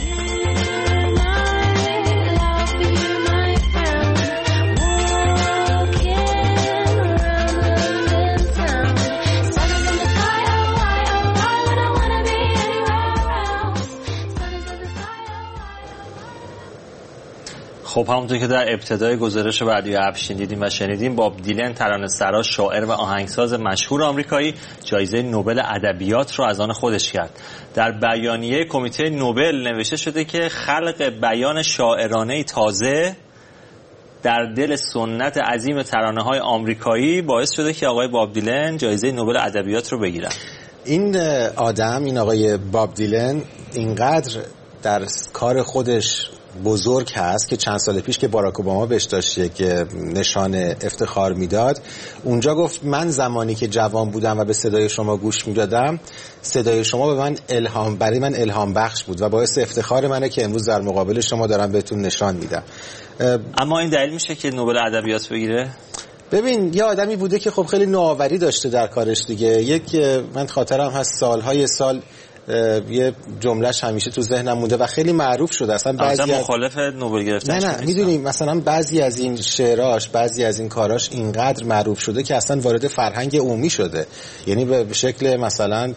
خب همونطور که در ابتدای گزارش بعدی افشین دیدیم و شنیدیم، باب دیلن ترانه‌سرا، شاعر و آهنگساز مشهور آمریکایی جایزه نوبل ادبیات رو از آن خودش کرد. در بیانیه کمیته نوبل نوشته شده که خلق بیان شاعرانه تازه در دل سنت عظیم ترانه‌های آمریکایی باعث شده که آقای باب دیلن جایزه نوبل ادبیات رو بگیرن. این آدم، این آقای باب دیلن اینقدر در کار خودش بزرگ هست که چند سال پیش که باراک اوباما بهش داشت که نشان افتخار میداد، اونجا گفت من زمانی که جوان بودم و به صدای شما گوش میدادم، صدای شما به من برای من الهام بخش بود و باعث افتخار منه که امروز در مقابل شما دارم بهتون نشان میدم. اما این دلیل میشه که نوبل ادبیات بگیره؟ ببین، یه آدمی بوده که خب خیلی نوآوری داشته در کارش دیگه. من خاطرم هست سالهای سال یه جملهش همیشه تو ذهنم مونده و خیلی معروف شده. اصلا بعضی مخالف نوبل گرفتن نه میدونیم مثلا بعضی از این شعراش، بعضی از این کاراش اینقدر معروف شده که اصلا وارد فرهنگ عمومی شده، یعنی به شکل مثلا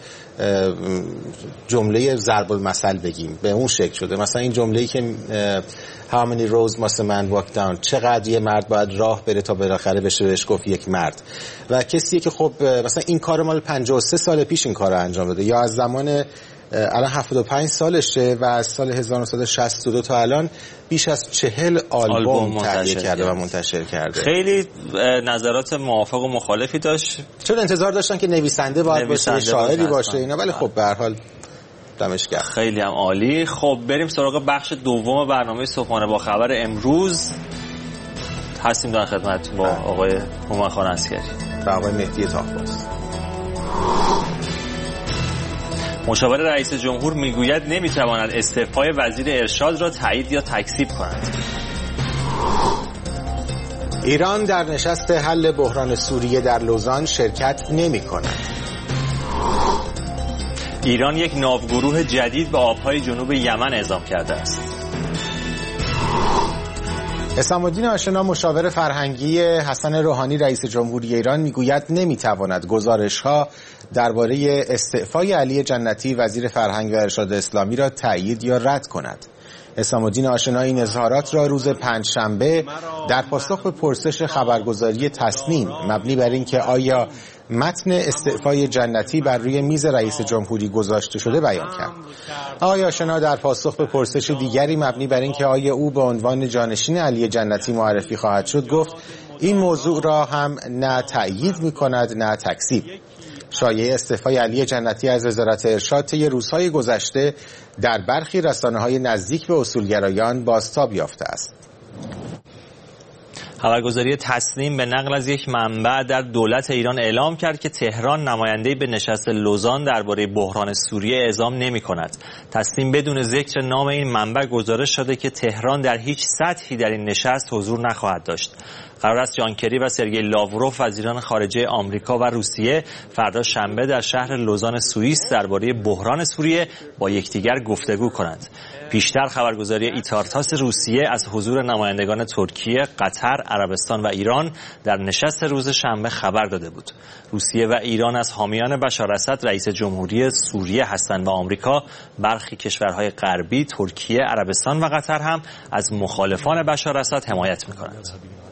جمله ضرب المثل بگیم به اون شکل شده. مثلا این جمله‌ای که How many roads must a man walk down، چقدر یه مرد باید راه بره تا بالاخره بهش گفت یک مرد. و کسیه که خب مثلا این کار مال 53 سال پیش این کار رو انجام داده، یا از زمان الان 75 سالشه و از سال 1962 تا الان بیش از 40 آلبوم تهیه کرده و منتشر کرده. خیلی نظرات موافق و مخالفی داشت، چون انتظار داشتن که نویسنده باید باشه، شاعری باشه اینا، ولی خب به هر حال دمش گرم. خیلی هم عالی. خب بریم سراغ بخش دوم برنامه صبحانه با خبر. امروز هستیم در خدمت با آقای هومن خان عسکری و آقای مهدی طاهباز. مشاور رئیس جمهور میگوید نمیتواند استعفای وزیر ارشاد را تایید یا تکذیب کند. ایران در نشست حل بحران سوریه در لوزان شرکت نمی‌کند. ایران یک ناوگروه جدید به آبهای جنوب یمن اعزام کرده است. حسام الدین آشنا مشاور فرهنگی حسن روحانی رئیس جمهوری ایران میگوید نمیتواند گزارش‌ها درباره استعفای علی جنتی وزیر فرهنگ و ارشاد اسلامی را تایید یا رد کند. حسام الدین آشنا این اظهارات را روز پنجشنبه در پاسخ به پرسش خبرگزاری تصنیم مبنی بر اینکه آیا متن استعفای جنتی بر روی میز رئیس جمهوری گذاشته شده بیان کرد. آقای آشنا در پاسخ به پرسش دیگری مبنی بر اینکه آیا او به عنوان جانشین علی جنتی معرفی خواهد شد گفت این موضوع را هم نه تأیید می‌کند نه تکذیب. شایعه استعفای علی جنتی از وزارت ارشاد طی روزهای گذشته در برخی رسانه‌های نزدیک به اصولگرایان بازتاب یافته است. خبرگزاری تصنیم به نقل از یک منبع در دولت ایران اعلام کرد که تهران نماینده‌ای به نشست لوزان درباره بحران سوریه اعزام نمی‌کند. تصنیم بدون ذکر نام این منبع گزارش داده که تهران در هیچ سطحی در این نشست حضور نخواهد داشت. قرار است جان کری و سرگئی لاوروف وزیران خارجه آمریکا و روسیه فردا شنبه در شهر لوزان سوئیس درباره بحران سوریه با یکدیگر گفتگو کنند. پیشتر خبرگزاری ایتارتاس روسیه از حضور نمایندگان ترکیه، قطر، عربستان و ایران در نشست روز شنبه خبر داده بود. روسیه و ایران از حامیان بشار اسد رئیس جمهوری سوریه هستند و آمریکا، برخی کشورهای غربی، ترکیه، عربستان و قطر هم از مخالفان بشار اسد حمایت می‌کنند.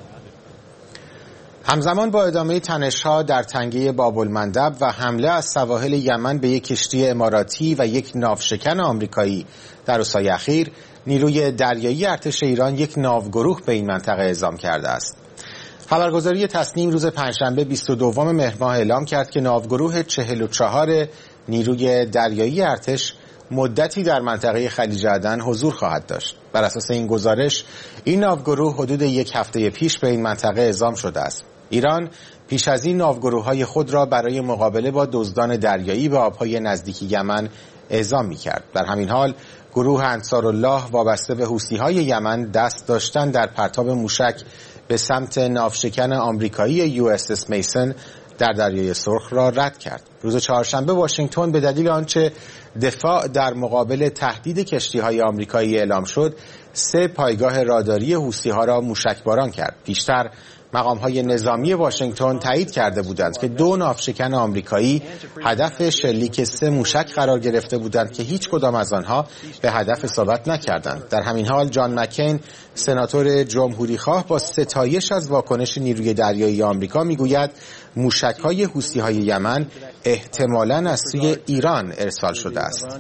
همزمان با ادامه تنش‌ها در تنگه باب‌المندب و حمله از سواحل یمن به یک کشتی اماراتی و یک ناوشکن آمریکایی در روزهای اخیر، نیروی دریایی ارتش ایران یک ناوگروه به این منطقه اعزام کرده است. خبرگزاری تصنیم روز پنجشنبه 22 مهر ماه اعلام کرد که ناوگروه 44 نیروی دریایی ارتش مدتی در منطقه خلیج عدن حضور خواهد داشت. بر اساس این گزارش این ناوگروه حدود یک هفته پیش به این منطقه اعزام شده است. ایران پیش از این ناوگروه‌های خود را برای مقابله با دزدان دریایی به آبهای نزدیک یمن اعزام می‌کرد. در همین حال گروه انصارالله وابسته به حوثی‌های یمن دست داشتن در پرتاب موشک به سمت ناوشکن آمریکایی USS میسن در دریای سرخ را رد کرد. روز چهارشنبه واشنگتن به دلیل آنچه دفاع در مقابل تهدید کشتی‌های آمریکایی اعلام شد، 3 پایگاه راداری حوثی‌ها را موشکباران کرد. پیشتر مقام‌های نظامی واشنگتن تایید کرده بودند که 2 ناوشکن آمریکایی هدف شلیک 3 موشک قرار گرفته بودند که هیچ کدام از آنها به هدف اصابت نکردند. در همین حال جان مکین سناتور جمهوری‌خواه با ستایش از واکنش نیروی دریایی آمریکا میگوید موشک‌های حوثی‌های یمن احتمالاً از سوی ایران ارسال شده است.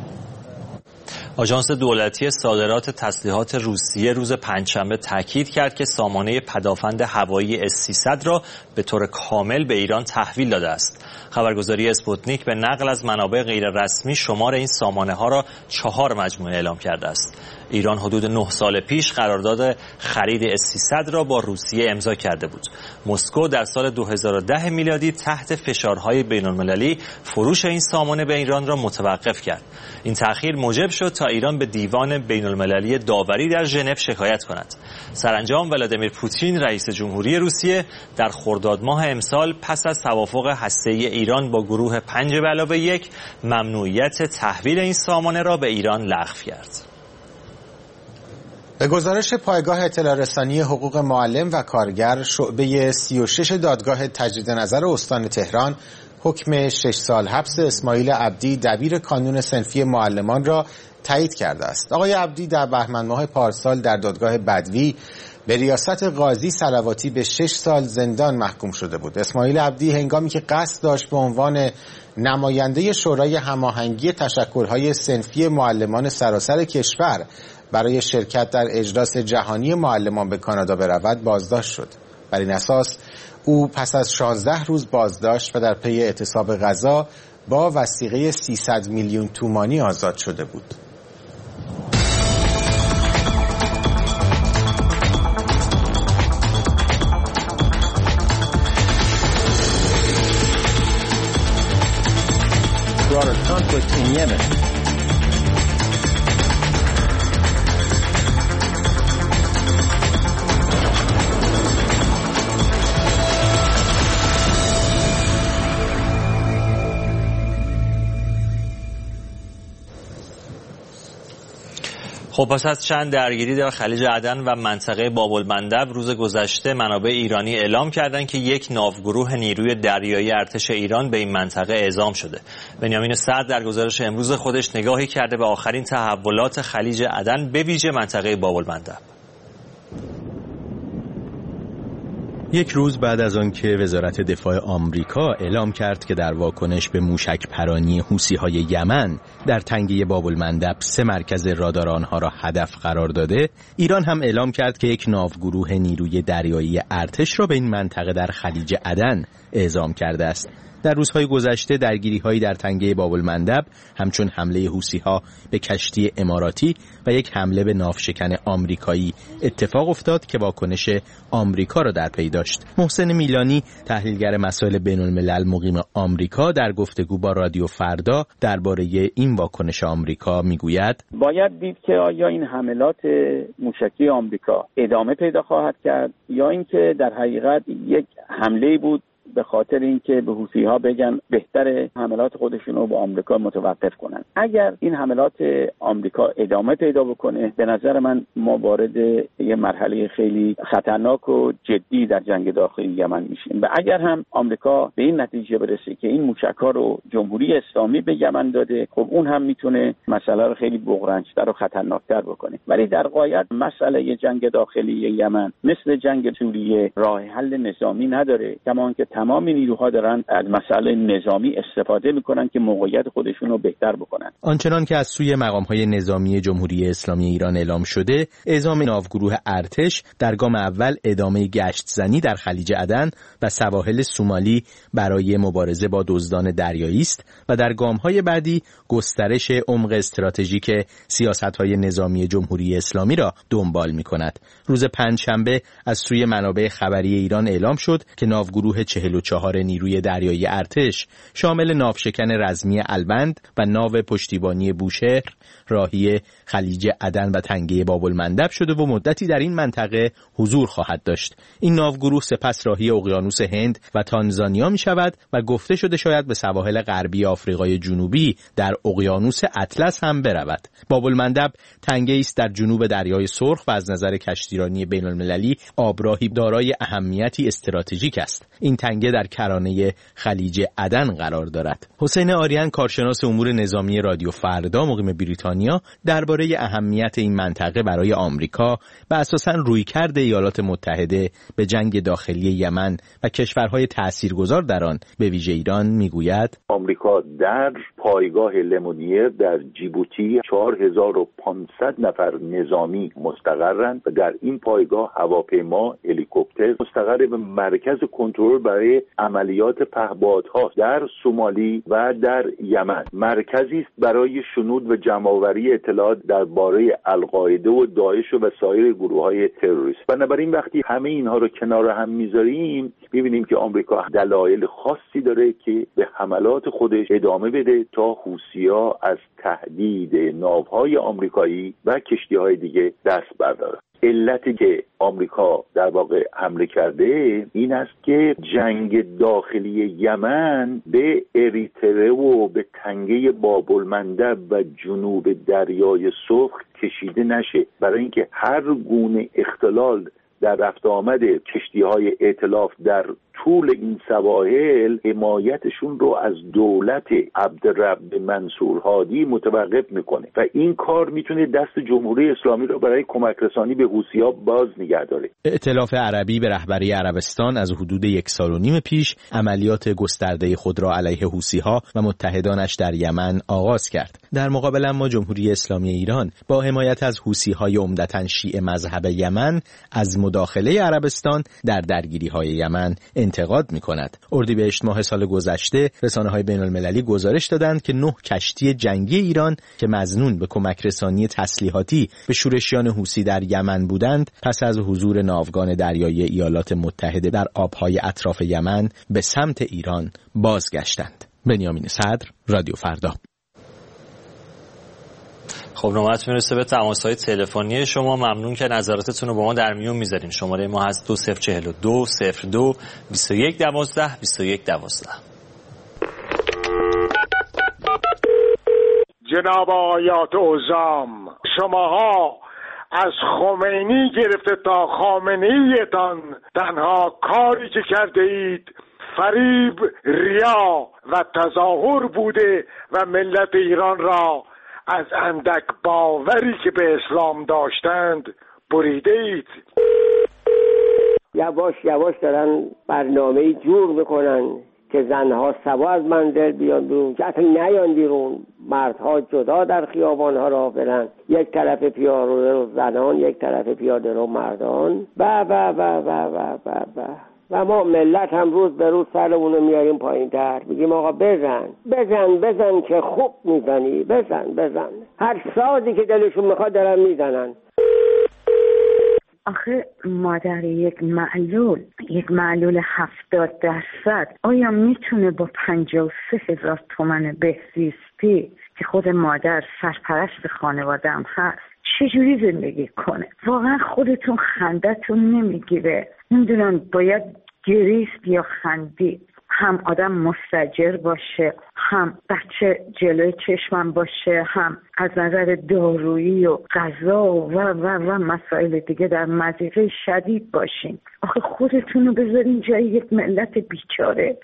آژانس دولتی صادرات تسلیحات روسیه روز پنجشنبه تاکید کرد که سامانه پدافند هوایی S-300 را به طور کامل به ایران تحویل داده است. خبرگزاری اسپوتنیک به نقل از منابع غیر رسمی شمار این سامانه ها را 4 مجموعه اعلام کرده است. ایران حدود 9 سال پیش قرارداد خرید S-300 را با روسیه امضا کرده بود. مسکو در سال 2010 میلادی تحت فشارهای بین‌المللی فروش این سامانه به ایران را متوقف کرد. این تأخیر موجب شد تا تا ایران به دیوان بین‌المللی داوری در ژنو شکایت کند. سرانجام ولادیمیر پوتین رئیس جمهوری روسیه در خرداد ماه امسال پس از توافق هسته‌ای ایران با گروه 5+1 ممنوعیت تحویل این سامانه را به ایران لغو کرد. به گزارش پایگاه اطلاع رسانی حقوق معلم و کارگر شعبه 36 دادگاه تجدید نظر استان تهران حکم 6 سال حبس اسماعیل عبدی دبیر کانون صنفی معلمان را تایید کرده است. آقای عبدی در بهمن ماه پارسال در دادگاه بدوی به ریاست قاضی صلواتی به 6 سال زندان محکوم شده بود. اسماعیل عبدی هنگامی که قصد داشت به عنوان نماینده شورای هماهنگی تشکل‌های صنفی معلمان سراسر کشور برای شرکت در اجلاس جهانی معلمان به کانادا برود بازداشت شد. بر این اساس او پس از 16 روز بازداشت و در پی اعتصاب غذا با وثیقه 300 میلیون تومانی آزاد شده بود. Broader conflict in Yemen. خب پس از چند درگیری در خلیج عدن و منطقه باب‌المندب روز گذشته منابع ایرانی اعلام کردند که یک ناوگروه نیروی دریایی ارتش ایران به این منطقه اعزام شده. بنیامین سعد در گزارش امروز خودش نگاهی کرده به آخرین تحولات خلیج عدن به ویژه منطقه باب‌المندب. یک روز بعد از آنکه وزارت دفاع آمریکا اعلام کرد که در واکنش به موشک پرانی حوثی‌های یمن در تنگه باب‌المندب 3 مرکز رادار آنها را هدف قرار داده، ایران هم اعلام کرد که یک ناوگروه نیروی دریایی ارتش را به این منطقه در خلیج عدن اعزام کرده است. در روزهای گذشته درگیری‌هایی در تنگه باب‌المندب همچون حمله حوثی‌ها به کشتی اماراتی و یک حمله به ناوشکن آمریکایی اتفاق افتاد که واکنش آمریکا را در پی داشت. محسن میلانی تحلیلگر مسائل بین‌الملل مقیم آمریکا در گفتگو با رادیو فردا درباره این واکنش آمریکا میگوید: باید دید که آیا این حملات موشکی آمریکا ادامه پیدا خواهد کرد یا اینکه در حقیقت یک حمله بود به خاطر اینکه به حوثی‌ها بگن بهتر حملات خودشون رو با آمریکا متوقف کنن. اگر این حملات آمریکا ادامه پیدا بکنه، به نظر من ما وارد یه مرحله خیلی خطرناک و جدی در جنگ داخلی یمن میشیم. و اگر هم آمریکا به این نتیجه برسه که این موشک‌ها رو جمهوری اسلامی به یمن داده، خب اون هم میتونه مسئله رو خیلی بغرنج‌تر و خطرناکتر بکنه. ولی در غایت مسئله جنگ داخلی یمن مثل جنگ سوریه راه حل نظامی نداره، کما که تمام نیروها دارن از مسائل نظامی استفاده میکنن که موقعیت خودشون رو بهتر بکنن. آنچنان که از سوی مقام‌های نظامی جمهوری اسلامی ایران اعلام شده، اعزام ناوگروه ارتش در گام اول ادامه گشت زنی در خلیج عدن و سواحل سومالی برای مبارزه با دزدان دریایی است و در گام‌های بعدی گسترش عمق استراتژیک سیاست‌های نظامی جمهوری اسلامی را دنبال می‌کند. روز پنجشنبه از سوی منابع خبری ایران اعلام شد که ناوگروه 44 نیروی دریایی ارتش شامل ناوشکن رزمی البند و ناو پشتیبانی بوشهر راهی خلیج عدن و تنگه باب‌المندب شده و مدتی در این منطقه حضور خواهد داشت. این ناوگروه سپس راهی اقیانوس هند و تانزانیا می شود و گفته شده شاید به سواحل غربی آفریقای جنوبی در اقیانوس اطلس هم برود. باب‌المندب تنگه است در جنوب دریای سرخ و از نظر کشتیرانی بین‌المللی آبراهی دارای اهمیتی استراتژیک است. این تنگه در کرانه خلیج عدن قرار دارد. حسین آریان کارشناس امور نظامی رادیو فردا مقیم بریتانیا درباره اهمیت این منطقه برای آمریکا و اساساً رویکرد ایالات متحده به جنگ داخلی یمن و کشورهای تاثیرگذار در آن به ویژه ایران میگوید: آمریکا در پایگاه لمونیر در جیبوتی 4500 نفر نظامی مستقرند و در این پایگاه هواپیما، هلیکوپتر مستقر به مرکز کنترل برای کرده عملیات پهپادها در سومالی و در یمن مرکزی است برای شنود و جمع‌آوری اطلاعات درباره القاعده و داعش و سایر گروه‌های تروریست. بنابراین وقتی همه اینها رو کنار هم میذاریم می‌بینیم که آمریکا دلایل خاصی داره که به حملات خودش ادامه بده تا حوثی‌ها از تهدید ناوهای آمریکایی و کشتی‌های دیگه دست بردارن. علتی که آمریکا در واقع حمله کرده این است که جنگ داخلی یمن به اریتره و به تنگه باب‌المندب و جنوب دریای سرخ کشیده نشه، برای اینکه هر گونه اختلال در رفت آمد کشتی‌های ائتلاف در طول این سواحل حمایتشون رو از دولت عبدالرب منصور هادی متوقف میکنه و این کار میتونه دست جمهوری اسلامی رو برای کمک رسانی به حوثی‌ها باز نگه داره. ائتلاف عربی به رهبری عربستان از حدود 1.5 سال پیش عملیات گسترده خود را علیه حوثی‌ها و متحدانش در یمن آغاز کرد. در مقابل اما جمهوری اسلامی ایران با حمایت از حوثی‌های عمدتاً شیعه مذهب یمن از مداخله عربستان در درگیری‌های یمن انتقاد می‌کند. اردیبهشت ماه سال گذشته رسانه‌های بین‌المللی گزارش دادند که 9 کشتی جنگی ایران که مظنون به کمک رسانی تسلیحاتی به شورشیان حوثی در یمن بودند پس از حضور ناوگان دریایی ایالات متحده در آب‌های اطراف یمن به سمت ایران بازگشتند. بنیامین صدر، رادیو فردا. خب نوبت میرسه به تماس‌های تلفنی شما. ممنون که نظراتتون رو با ما در میون میذارین. شماره ما هست 2042 02 21 12 21 12. جناب آیات اعظم، شماها از خمینی گرفته تا خامنه‌ای‌تان تنها کاری که کرده اید فریب، ریا و تظاهر بوده و ملت ایران را از اندک باوری که به اسلام داشتند بریده اید. یواش یواش دارن برنامه‌ای جور میکنن که زنها سوا از منزل بیان بیرون، که اصلا نیان بیرون، مردها جدا در خیابانها راه برن، یک طرف پیاده رو زنان، یک طرف پیاده رو مردان و ما ملت هم روز به روز سرمون رو میاریم پایین تر، میگیم آقا بزن که خوب میزنی، بزن هر سازی که دلشون میخواد دارن میزنن. آخه مادر یک معلول 70% آیا میتونه با 53,000 تومان بهزیستی که خود مادر سرپرست خانواده‌ام هست چجوری زندگی کنه؟ واقعا خودتون خندتون نمیگیره؟ نمیدونم باید گریست یا خندید. هم آدم مستاجر باشه، هم بچه جلوی چشمم باشه، هم از نظر دارویی و غذا و مسائل دیگه در مضیقه شدید باشین. آخه خودتون رو بذارین جای یک ملت بیچاره.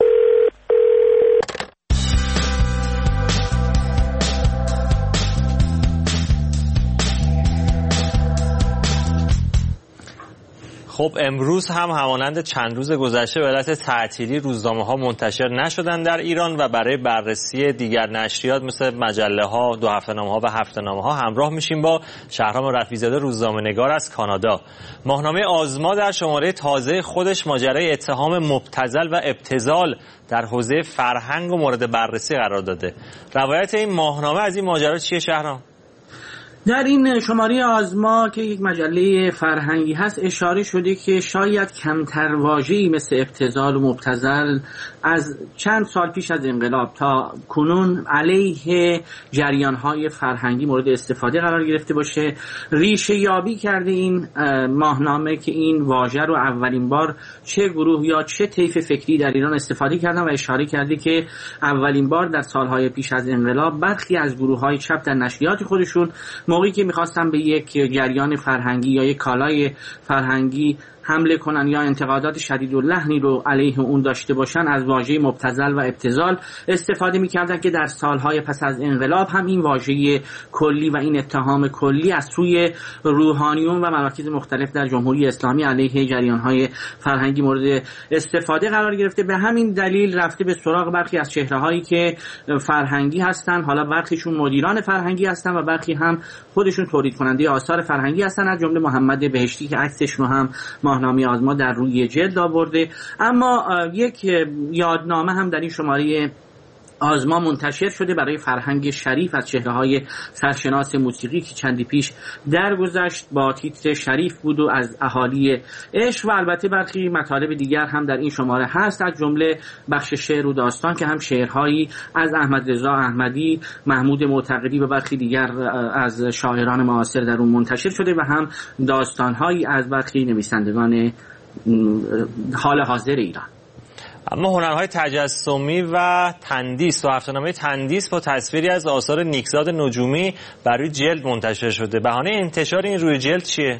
خب امروز هم همانند چند روز گذشته به علت تعطیلی روزنامه‌ها منتشر نشدن در ایران و برای بررسی دیگر نشریات مثل مجله‌ها، دو هفته‌نامه‌ها و هفته‌نامه‌ها همراه میشیم با شهرام رفیع‌زاده، روزنامه‌نگار از کانادا. ماهنامه آزما در شماره تازه خودش ماجرای اتهام مبتذل و ابتذال در حوزه فرهنگ و مورد بررسی قرار داده. روایت این ماهنامه از این ماجرا چیه شهرام؟ در این شماره آزما که یک مجله فرهنگی هست اشاره شده که شاید کمتر واژه‌ای مثل ابتذال و مبتذل از چند سال پیش از انقلاب تا کنون علیه جریان‌های فرهنگی مورد استفاده قرار گرفته باشه. ریشه یابی کرده این ماهنامه که این واژه رو اولین بار چه گروه یا چه طیف فکری در ایران استفاده کردن و اشاره کرده که اولین بار در سالهای پیش از انقلاب برخی از گروه‌های چپ در نشریات خودشون موقعی که می‌خواستن به یک جریان فرهنگی یا یک کالای فرهنگی حمله کنن یا انتقادات شدید و لحنی رو علیه اون داشته باشن از واژه مبتذل و ابتذال استفاده می‌کردن که در سالهای پس از انقلاب هم این واژه کلی و این اتهام کلی از سوی روحانیون و مراکز مختلف در جمهوری اسلامی علیه جریان‌های فرهنگی مورد استفاده قرار گرفته. به همین دلیل رفته به سراغ برخی از چهره‌هایی که فرهنگی هستن، حالا برخیشون مدیران فرهنگی هستن و برخی هم خودشون تولید کننده آثار فرهنگی هستن، از جمله محمد بهشتی که عکسش رو هم ماهنامه آزما در روی جلد آورده. اما یک یادنامه هم در این شماره آزما منتشر شده برای فرهنگ شریف از چهره‌های سرشناس موسیقی که چندی پیش درگذشت، با تیتر شریف بود و از اهالی عشق. و البته برخی مطالب دیگر هم در این شماره هست، از جمله بخش شعر و داستان که هم شعرهایی از احمد رضا احمدی، محمود معتقدی و برخی دیگر از شاعران معاصر در اون منتشر شده و هم داستانهایی از برخی نویسندگان حال حاضر ایران. اما هنرهای تجسمی و تندیس و هفته‌نامه تندیس با تصویری از آثار نیکزاد نجومی بر روی جلد منتشر شده. بهانه انتشار این روی جلد چیه؟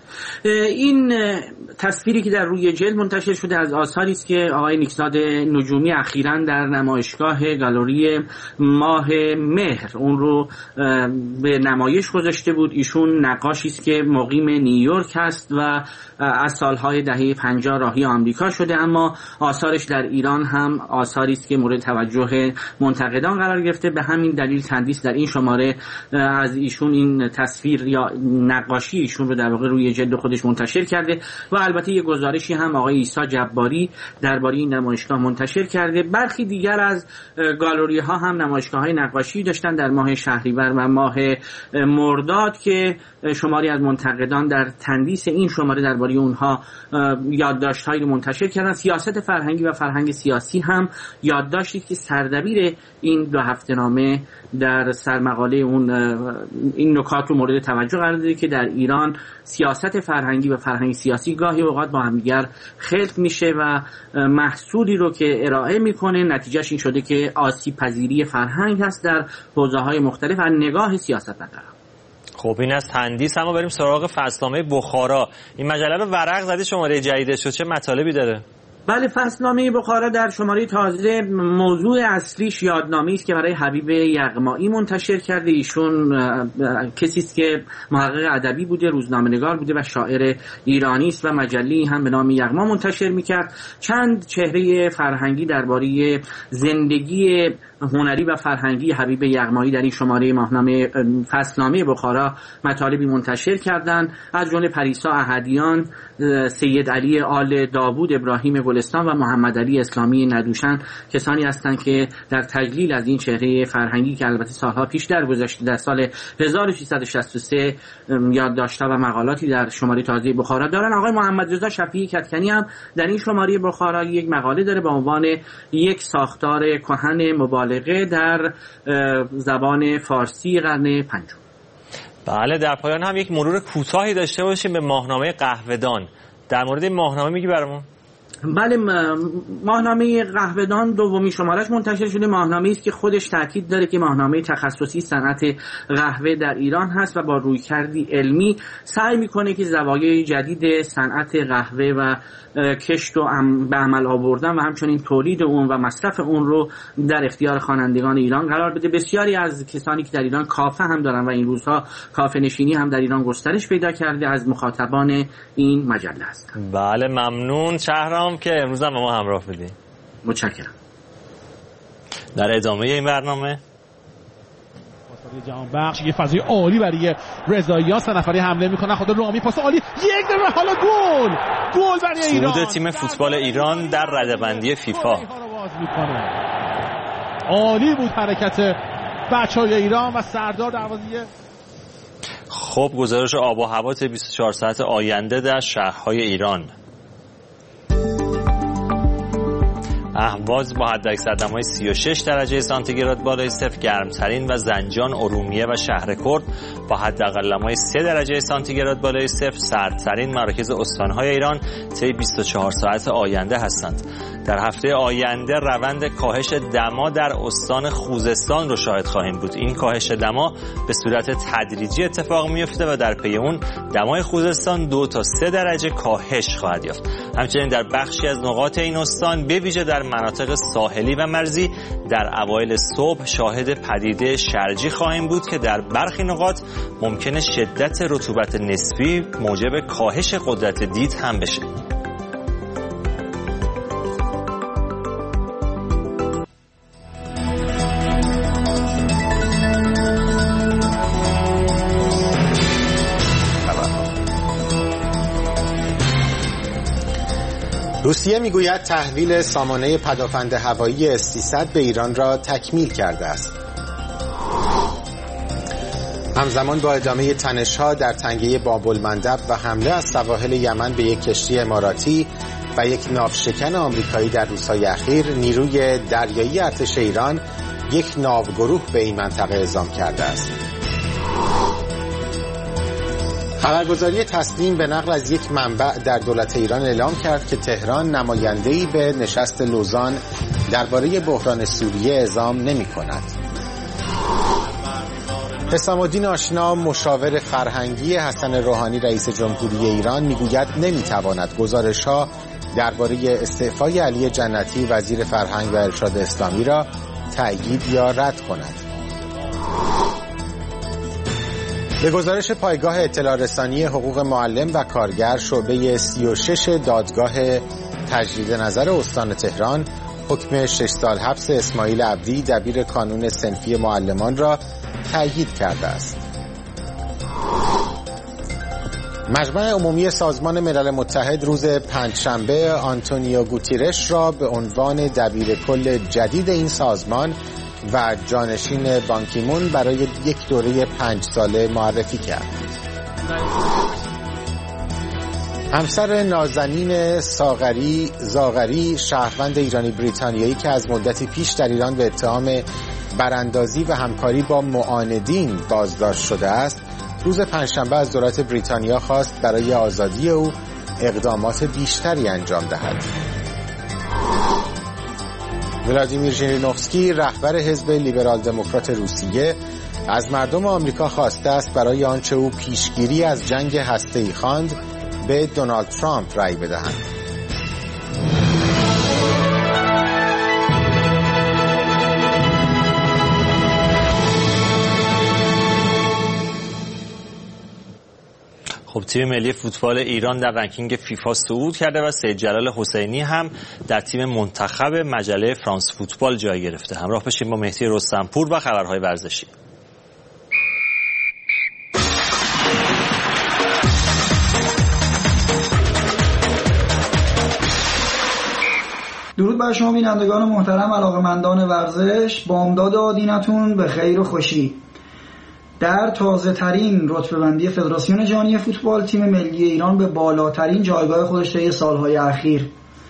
این تصویری که در روی جلد منتشر شده از آثاری است که آقای نیکزاد نجومی اخیراً در نمایشگاه گالری ماه مهر اون رو به نمایش گذاشته بود. ایشون نقاشی است که مقیم نیویورک هست و از سالهای دهه 50 راهی آمریکا شده، اما آثارش در ایران هم آثاری است که مورد توجه منتقدان قرار گرفته. به همین دلیل تندیس در این شماره از ایشون این تصویر یا نقاشی ایشون رو در واقع روی جلد خودش منتشر کرده و البته یک گزارشی هم آقای عیسی جباری درباره این نمایشگاه منتشر کرده. برخی دیگر از گالری ها هم نمایشگاه‌های نقاشی داشتن در ماه شهریور و ماه مرداد که شماری از منتقدان در تندیس این شماره درباره اونها یادداشت‌هایی منتشر کردن. سیاست فرهنگی و فرهنگ سیاسی هم یادداشتی که سردبیر این دو هفته‌نامه در سرمقاله اون این نکات رو مورد توجه قرار داده که در ایران سیاست فرهنگی و فرهنگ سیاسی گاهی اوقات با هم دیگر خلط میشه و محصولی رو که ارائه میکنه نتیجهش این شده که آسیب پذیری فرهنگ هست در حوزه‌های مختلف از نگاه سیاستمداران. خب این از تندیس، اما بریم سراغ فصلنامه بخارا. این مجله رو ورق زده، شماره جدیدش رو چه مطالبی داره؟ بله، فصلنامه بخارا در شماره تازه موضوع اصلیش یادنامه‌ای است که برای حبیب یغمایی منتشر کرده. ایشون کسی است که محقق ادبی بوده، روزنامه‌نگار بوده و شاعر ایرانی است و مجله‌ای هم به نام یغما منتشر می‌کرد. چند چهره فرهنگی درباره زندگی هنری و فرهنگی حبیب یغمایی در این شماره ماهنامه فصلنامه بخارا مطالبی منتشر کردند، از جمله پریسا احدیان، سید علی آل داوود ابراهیم گلستان و محمد علی اسلامی ندوشن کسانی هستند که در تجلیل از این چهره فرهنگی که البته سالها پیش درگذشته در سال 1363 یادداشت‌ها و مقالاتی در شماره تازه بخارا دارن. آقای محمد رضا شفیعی کدکنی هم در این شماره بخارا یک مقاله داره با عنوان یک ساختار کهن مبالغه در زبان فارسی قرن پنجم. بله، در پایان هم یک مرور کوتاهی داشته باشیم به ماهنامه قهوه‌دان. در مورد این ماهنامه میگی برامون؟ بله، ماهنامه قهوه‌دان دومین شماره‌اش منتشر شده. ماهنامه‌ای است که خودش تاکید داره که ماهنامه تخصصی صنعت قهوه در ایران هست و با رویکردی علمی سعی میکنه که زوایای جدید صنعت قهوه و کشت و به عمل آوردن و همچنین تولید اون و مصرف اون رو در اختیار خوانندگان ایران قرار بده. بسیاری از کسانی که در ایران کافه هم دارن و این روزها کافه نشینی هم در ایران گسترش پیدا کرده از مخاطبان این مجله هستند. بله، ممنون شهرام که امروز هم با ما همراه بودی. متشکرم. در ادامه این برنامه جهان بخش یه فضای عالی برای رضایی، سه نفری حمله میکنن، خود رامی پاس عالی، یک دفعه حالا گل برای ایران. صعود تیم فوتبال ایران در رده‌بندی فیفا. عالی بود حرکت بچهای ایران و سردار دروازه. خب، گزارش آب و هوا 24 ساعت آینده در شهرهای ایران. اهواز با حداکثر دمای 36 درجه سانتیگراد بالای صفر گرمترین و زنجان، ارومیه و شهرکرد با حداقل دمای 3 درجه سانتیگراد بالای صفر سردترین مراکز استانهای ایران طی 24 ساعت آینده هستند. در هفته آینده روند کاهش دما در استان خوزستان رو شاهد خواهیم بود. این کاهش دما به صورت تدریجی اتفاق میفته و در پی اون دمای خوزستان 2 تا 3 درجه کاهش خواهد یافت. همچنین در بخشی از نقاط این استان به ویژه در مناطق ساحلی و مرزی در اوایل صبح شاهد پدیده شرجی خواهیم بود که در برخی نقاط ممکنه شدت رطوبت نسبی موجب کاهش قدرت دید هم بشه. روسیه میگوید تحویل سامانه پدافند هوایی S-300 به ایران را تکمیل کرده است. همزمان با ادامه تنش‌ها در تنگه باب‌المندب و حمله از سواحل یمن به یک کشتی اماراتی و یک ناوشکن آمریکایی در روزهای اخیر، نیروی دریایی ارتش ایران یک ناوگروه به این منطقه اعزام کرده است. خبرگزاری تسنیم به نقل از یک منبع در دولت ایران اعلام کرد که تهران نماینده‌ای به نشست لوزان درباره بحران سوریه اعزام نمی‌کند. حسام الدین آشنا، مشاور فرهنگی حسن روحانی رئیس جمهوری ایران، میگوید نمیتواند گزارش‌ها درباره استعفای علی جنتی وزیر فرهنگ و ارشاد اسلامی را تأیید یا رد کند. به گزارش پایگاه اطلاع رسانی حقوق معلم و کارگر شعبه 36 دادگاه تجدید نظر استان تهران، حکم 6 سال حبس اسماعیل عبدی دبیر کانون صنفی معلمان را تأیید کرده است. مجمع عمومی سازمان ملل متحد روز پنجشنبه آنتونیو گوتیرش را به عنوان دبیر کل جدید این سازمان و جانشین بانکیمون برای یک دوره 5 ساله معرفی کرد. همسر نازنین زاغری شهروند ایرانی بریتانیایی که از مدتی پیش در ایران به اتهام براندازی و همکاری با معاندین بازداشت شده است، روز پنجشنبه از دولت بریتانیا خواست برای آزادی او اقدامات بیشتری انجام دهد. ولادیمیر ژیرینوفسکی، رهبر حزب لیبرال دموکرات روسیه، از مردم آمریکا خواسته است برای آنچه او پیشگیری از جنگ هسته‌ای خواند به دونالد ترامپ رأی بدهند. خب تیم ملی فوتبال ایران در رنکینگ فیفا صعود کرده و سید جلال حسینی هم در تیم منتخب مجله فرانس فوتبال جای گرفته. همراه بشیم با مهدی رستمپور و خبرهای ورزشی. درود بر شما بینندگان محترم، علاقه‌مندان ورزش، بامداد آدینتون به خیر و خوشی. در تازه ترین رتبه‌بندی فدراسیون جهانی فوتبال، تیم ملی ایران به بالاترین جایگاه خودش طی سالهای اخیر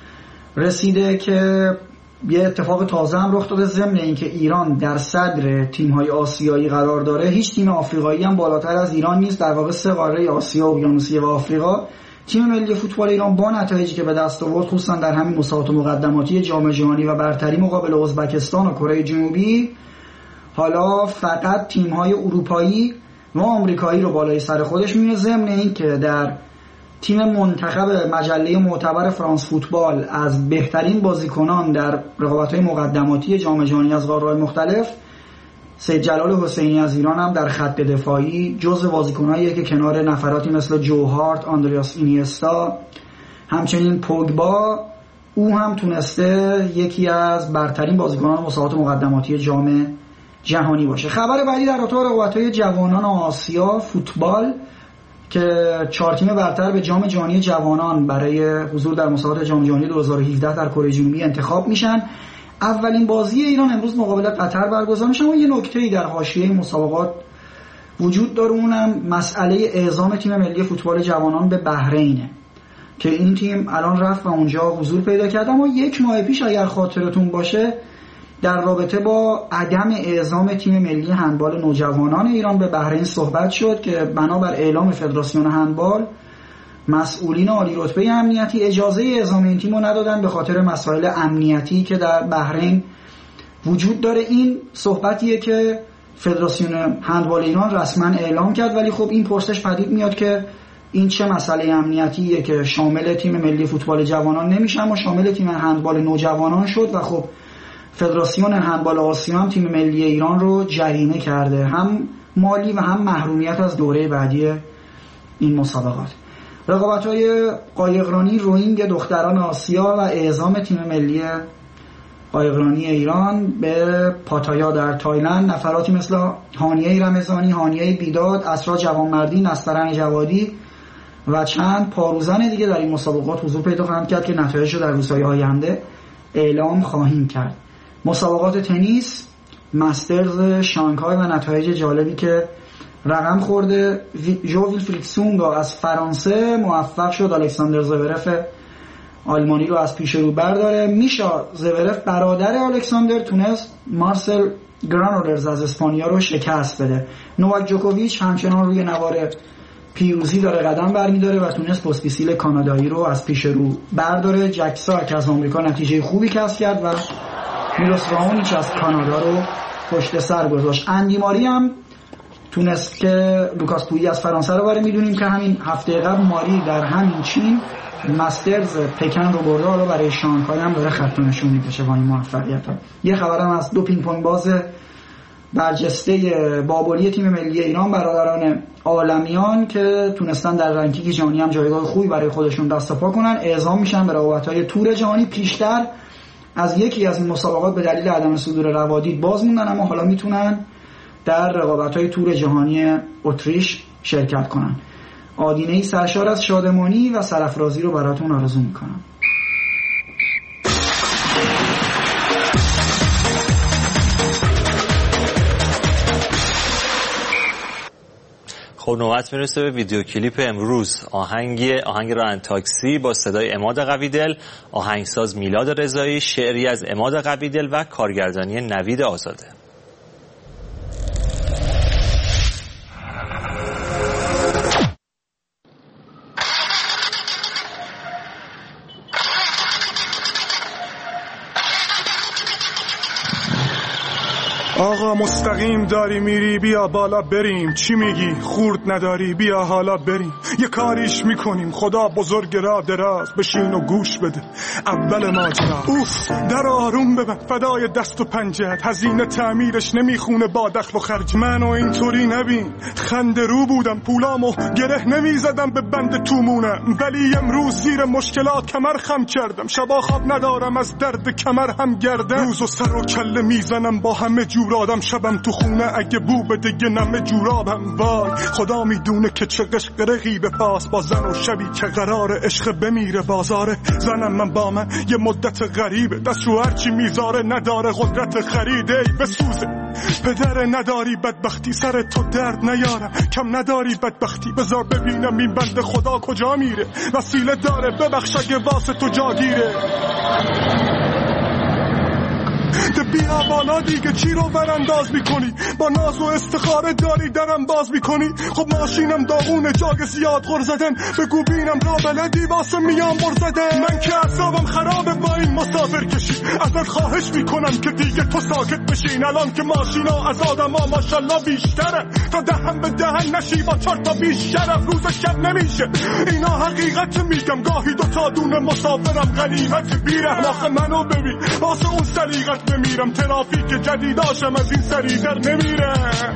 رسیده که یه اتفاق تازه هم رخ داده. ضمن اینکه ایران در صدر تیم‌های آسیایی قرار داره، هیچ تیم آفریقایی هم بالاتر از ایران نیست. در واقع سه قاره آسیا، اقیانوسیه و آفریقا، تیم ملی فوتبال ایران با نتایجی که به دست آورد، خصوصا در همین مسابقات مقدماتی جام جهانی و برتری مقابل ازبکستان و کره جنوبی، حالا فقط تیم‌های اروپایی و آمریکایی رو بالای سر خودش می‌بینه. ضمن این که در تیم منتخب مجله معتبر فرانس فوتبال از بهترین بازیکنان در رقابت‌های مقدماتی جام جهانی از قاره‌های مختلف، سید جلال حسینی از ایران هم در خط دفاعی جزو بازیکناییه که کنار نفراتی مثل جو هارت، آندریاس اینیستا، همچنین پوگبا، او هم تونسته یکی از برترین بازیکنان مسابقات مقدماتی جام جهانی باشه. خبر بعدی در اتاق رقابت‌های جوانان آسیا فوتبال که 4 تیم برتر به جام جهانی جوانان برای حضور در مسابقات جام جهانی 2017 در کره جنوبی انتخاب میشن. اولین بازی ایران امروز مقابل قطر برگزار میشه. اما یه نکته‌ای در حاشیه مسابقات وجود داره، اونم مسئله اعزام تیم ملی فوتبال جوانان به بحرینه که این تیم الان رفت و اونجا حضور پیدا کرد. اما 1 ماه پیش اگر خاطرتون باشه در رابطه با عدم اعزام تیم ملی هندبال نوجوانان ایران به بحرین صحبت شد که بنابر اعلام فدراسیون هندبال مسئولین عالی رتبه امنیتی اجازه اعزام این تیم رو ندادن به خاطر مسائل امنیتی که در بحرین وجود داره. این صحبتیه که فدراسیون هندبال ایران رسما اعلام کرد، ولی خب این پرسش پدید میاد که این چه مسئله امنیتیه که شامل تیم ملی فوتبال جوانان نمیشه اما شامل تیم هندبال نوجوانان شد و خب فدراسیون هندبال آسیا هم تیم ملی ایران رو جریمه کرده، هم مالی و هم محرومیت از دوره بعدی این مسابقات. رقابت‌های قایقرانی روینگ دختران آسیا و اعزام تیم ملی قایقرانی ایران به پاتایا در تایلند، نفراتی مثل هانیه رمضانی، هانیه بیداد، اسرا جوانمردی، نسترن جوادی و چند پاروزن دیگه در این مسابقات حضور پیدا خواهند کرد که نتایج رو در روزهای آینده اعلام خواهیم کرد. مسابقات تنیس، مسترز شانگهای و نتایج جالبی که رقم خورده. ژو ویلفریډ سونگا از فرانسه موفق شد الکساندر زورف آلمانی رو از پیش رو برداره. میشا زورف برادر الکساندر تونست مارسل گرانولرز از اسپانیا رو شکست بده. نوواک جوکوویچ همچنان روی نوار پیروزی داره قدم برمیداره و تونست پوسپیسیل کانادایی رو از پیش رو برداره. جک ساک از آمریکا نتیجه خوبی کسب کرد و میلوس راونیچ از کانادا رو پشت سر گذاشت. اندی ماری هم تونست که لوکاس پویی از فرانسه رو باره. میدونیم که همین هفته قبل ماری در همین چین مسترز پکن رو برده، حالا برای شانگهای هم داره خط نشون میکشه با این موفقیت ها. یه خبرم از دو پینگ پونگ باز برجسته بابلی تیم ملی ایران، برادران عالمیان که تونستن در رنکینگ جهانی هم جایگاه خوبی برای خودشون دست و پا کنن، اعزام میشن به رقابت‌های تور جهانی. پیشتر از یکی از این مسابقات به دلیل عدم صدور روادید باز موندن، اما حالا میتونن در رقابت‌های تور جهانی اتریش شرکت کنن. آدینه‌ای سرشار از شادمانی و سرافرازی رو براتون آرزو میکنم. خب نوبت میرسه به ویدیو کلیپ امروز. آهنگ ران تاکسی با صدای عماد قویدل، آهنگساز میلاد رضایی، شعری از عماد قویدل و کارگردانی نوید آزاده. آقا مستقیم داری میری، بیا بالا بریم. چی میگی؟ خورد نداری؟ بیا حالا بریم. یه کاریش میکنیم، خدا بزرگ را دراز. بشین و گوش بده اول ماجرا. اوف در آروم ببن فدای دست و پنجت، هزینه تعمیرش نمیخونه با دخل و خرج. منو اینطوری نبین، خنده رو بودم، پولامو گره نمیزدم به بند تومونم، ولی امروز زیر مشکلات کمر خم کردم. شبا خواب ندارم از درد کمر هم گردم، روز و سر و کله میزنم با همه جور آدم. شبم تو خونه اگه بو بده یه نمه جورابم. وای خدا میدونه که چه قشق رقیب پاس با زن و شبی که قرار عشق بمیره بازاره. زنم من با من یه مدت غریبه، دست رو هرچی میذاره نداره قدرت خریده. بسوزه پدر نداری بدبختی، سر تو درد نیارم کم نداری بدبختی. بذار ببینم این بنده خدا کجا میره، وسیله داره ببخش اگه واسه تو جاگیره. بیا بالا دیگه، چی رو برانداز میکنی؟ با ناز و استخاره داری درم باز میکنی. خب ماشینم داغونه جاگ زیاد غر زدن، بگو بینم را بلدی واسه میام بر زدن. من که اعصابم خرابه با این مسافر کشی، ازت خواهش میکنم که دیگه تو ساکت بشین. الان که ماشینا از آدم ها ماشالله بیشتره، تا دهن به دهن نشی با 4 تا بیش شرف. روز شب نمیشه اینا حقیقت میگم، گاهی 2 تا دونه مسافرم غنیمت. بیرحم آخه منو ببین واسه اون سلیقت بمیرم. ترافیک جدیداشم از این سری در نمیره.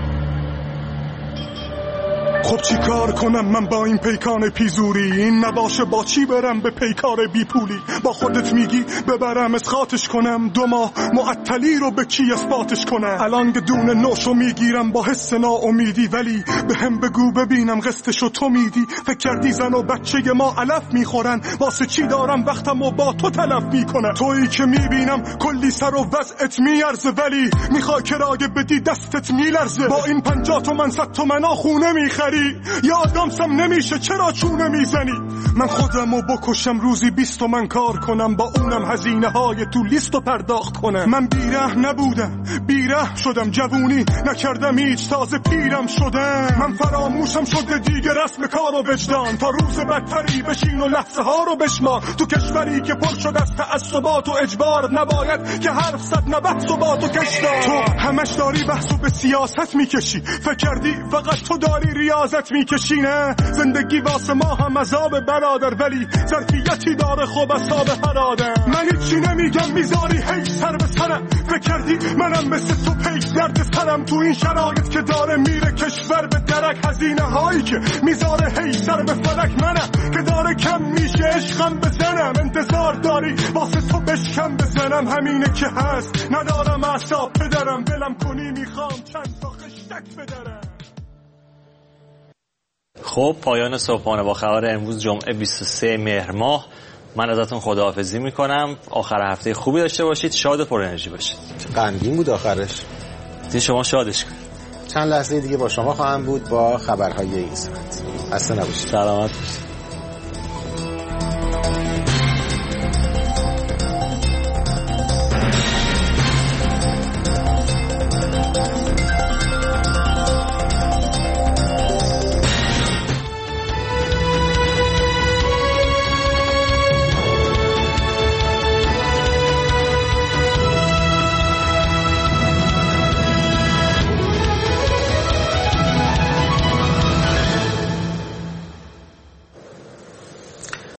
خب چی کار کنم من با این پیکان پیزوری؟ این نباشه با چی برم به پیکار بی پولی؟ با خودت میگی ببرم اسقاطش کنم، 2 ماه معطلی رو به کی اثباتش کنم؟ الان که دونه نوشو میگیرم با حس ناامیدی، ولی به هم بگو ببینم قسطشو تو میدی. فکر کردی زن و بچه ما علف میخورن، واسه چی دارم وقتم و با تو تلف میکنم؟ تویی که میبینم کلی سر و وضعت میارزه، ولی میخوای کرایه بدی دستت میلرزه. با این 50 تومن 100 تومن خونه میخری، یا آدمسم نمیشه چرا چونه میزنی؟ من خودمو بکشم روزی 20 تومن کار کنم، با اونم هزینه های تو لیستو پرداخت کنم. من بیرحم نبودم، بیرحم شدم، جوونی نکردم هیچ، تازه پیرم شدم. من فراموشم شده دیگه رسم کار و وجدان، تا روز بدتری بشین و لحظه ها رو بشمار. تو کشوری که پر شد از تعصبات و اجبار، نباید که حرف زد نه بحث و بات و کشدار. تو همش داری بحث و به سیاست میکشی، فکر کردی فقط تو داری ریاضت میکشی؟ نه زندگی واسه ما هم عذاب برادر، ولی ظرفیتی داره خوب حساب هر آدم. من هیچی نمیگم میذاری هی سر به سرم، فکر کردی منم مثل تو پیک درد سرم؟ تو این شرایط که داره میره کشور به درک، هزینه هایی که میذاره هی سر به فلک، منم که داره کم میشه عشقم بزنم. انتظار داری واسه تو بشکم بزنم، همینه که هست ندارم اعصاب پدرم. دلم کنی میخوام چند تا خشتک بدرم. خب پایان صبحانه با خبر امروز جمعه 23 مهر ماه. من ازتون خداحافظی میکنم. آخر هفته خوبی داشته باشید. شاد و پر انرژی باشید. غمگین بود آخرش. شما شادش کنید. چند لحظه دیگه با شما خواهم بود با خبرهای این ساعت. خسته نباشید. سلامت باشید.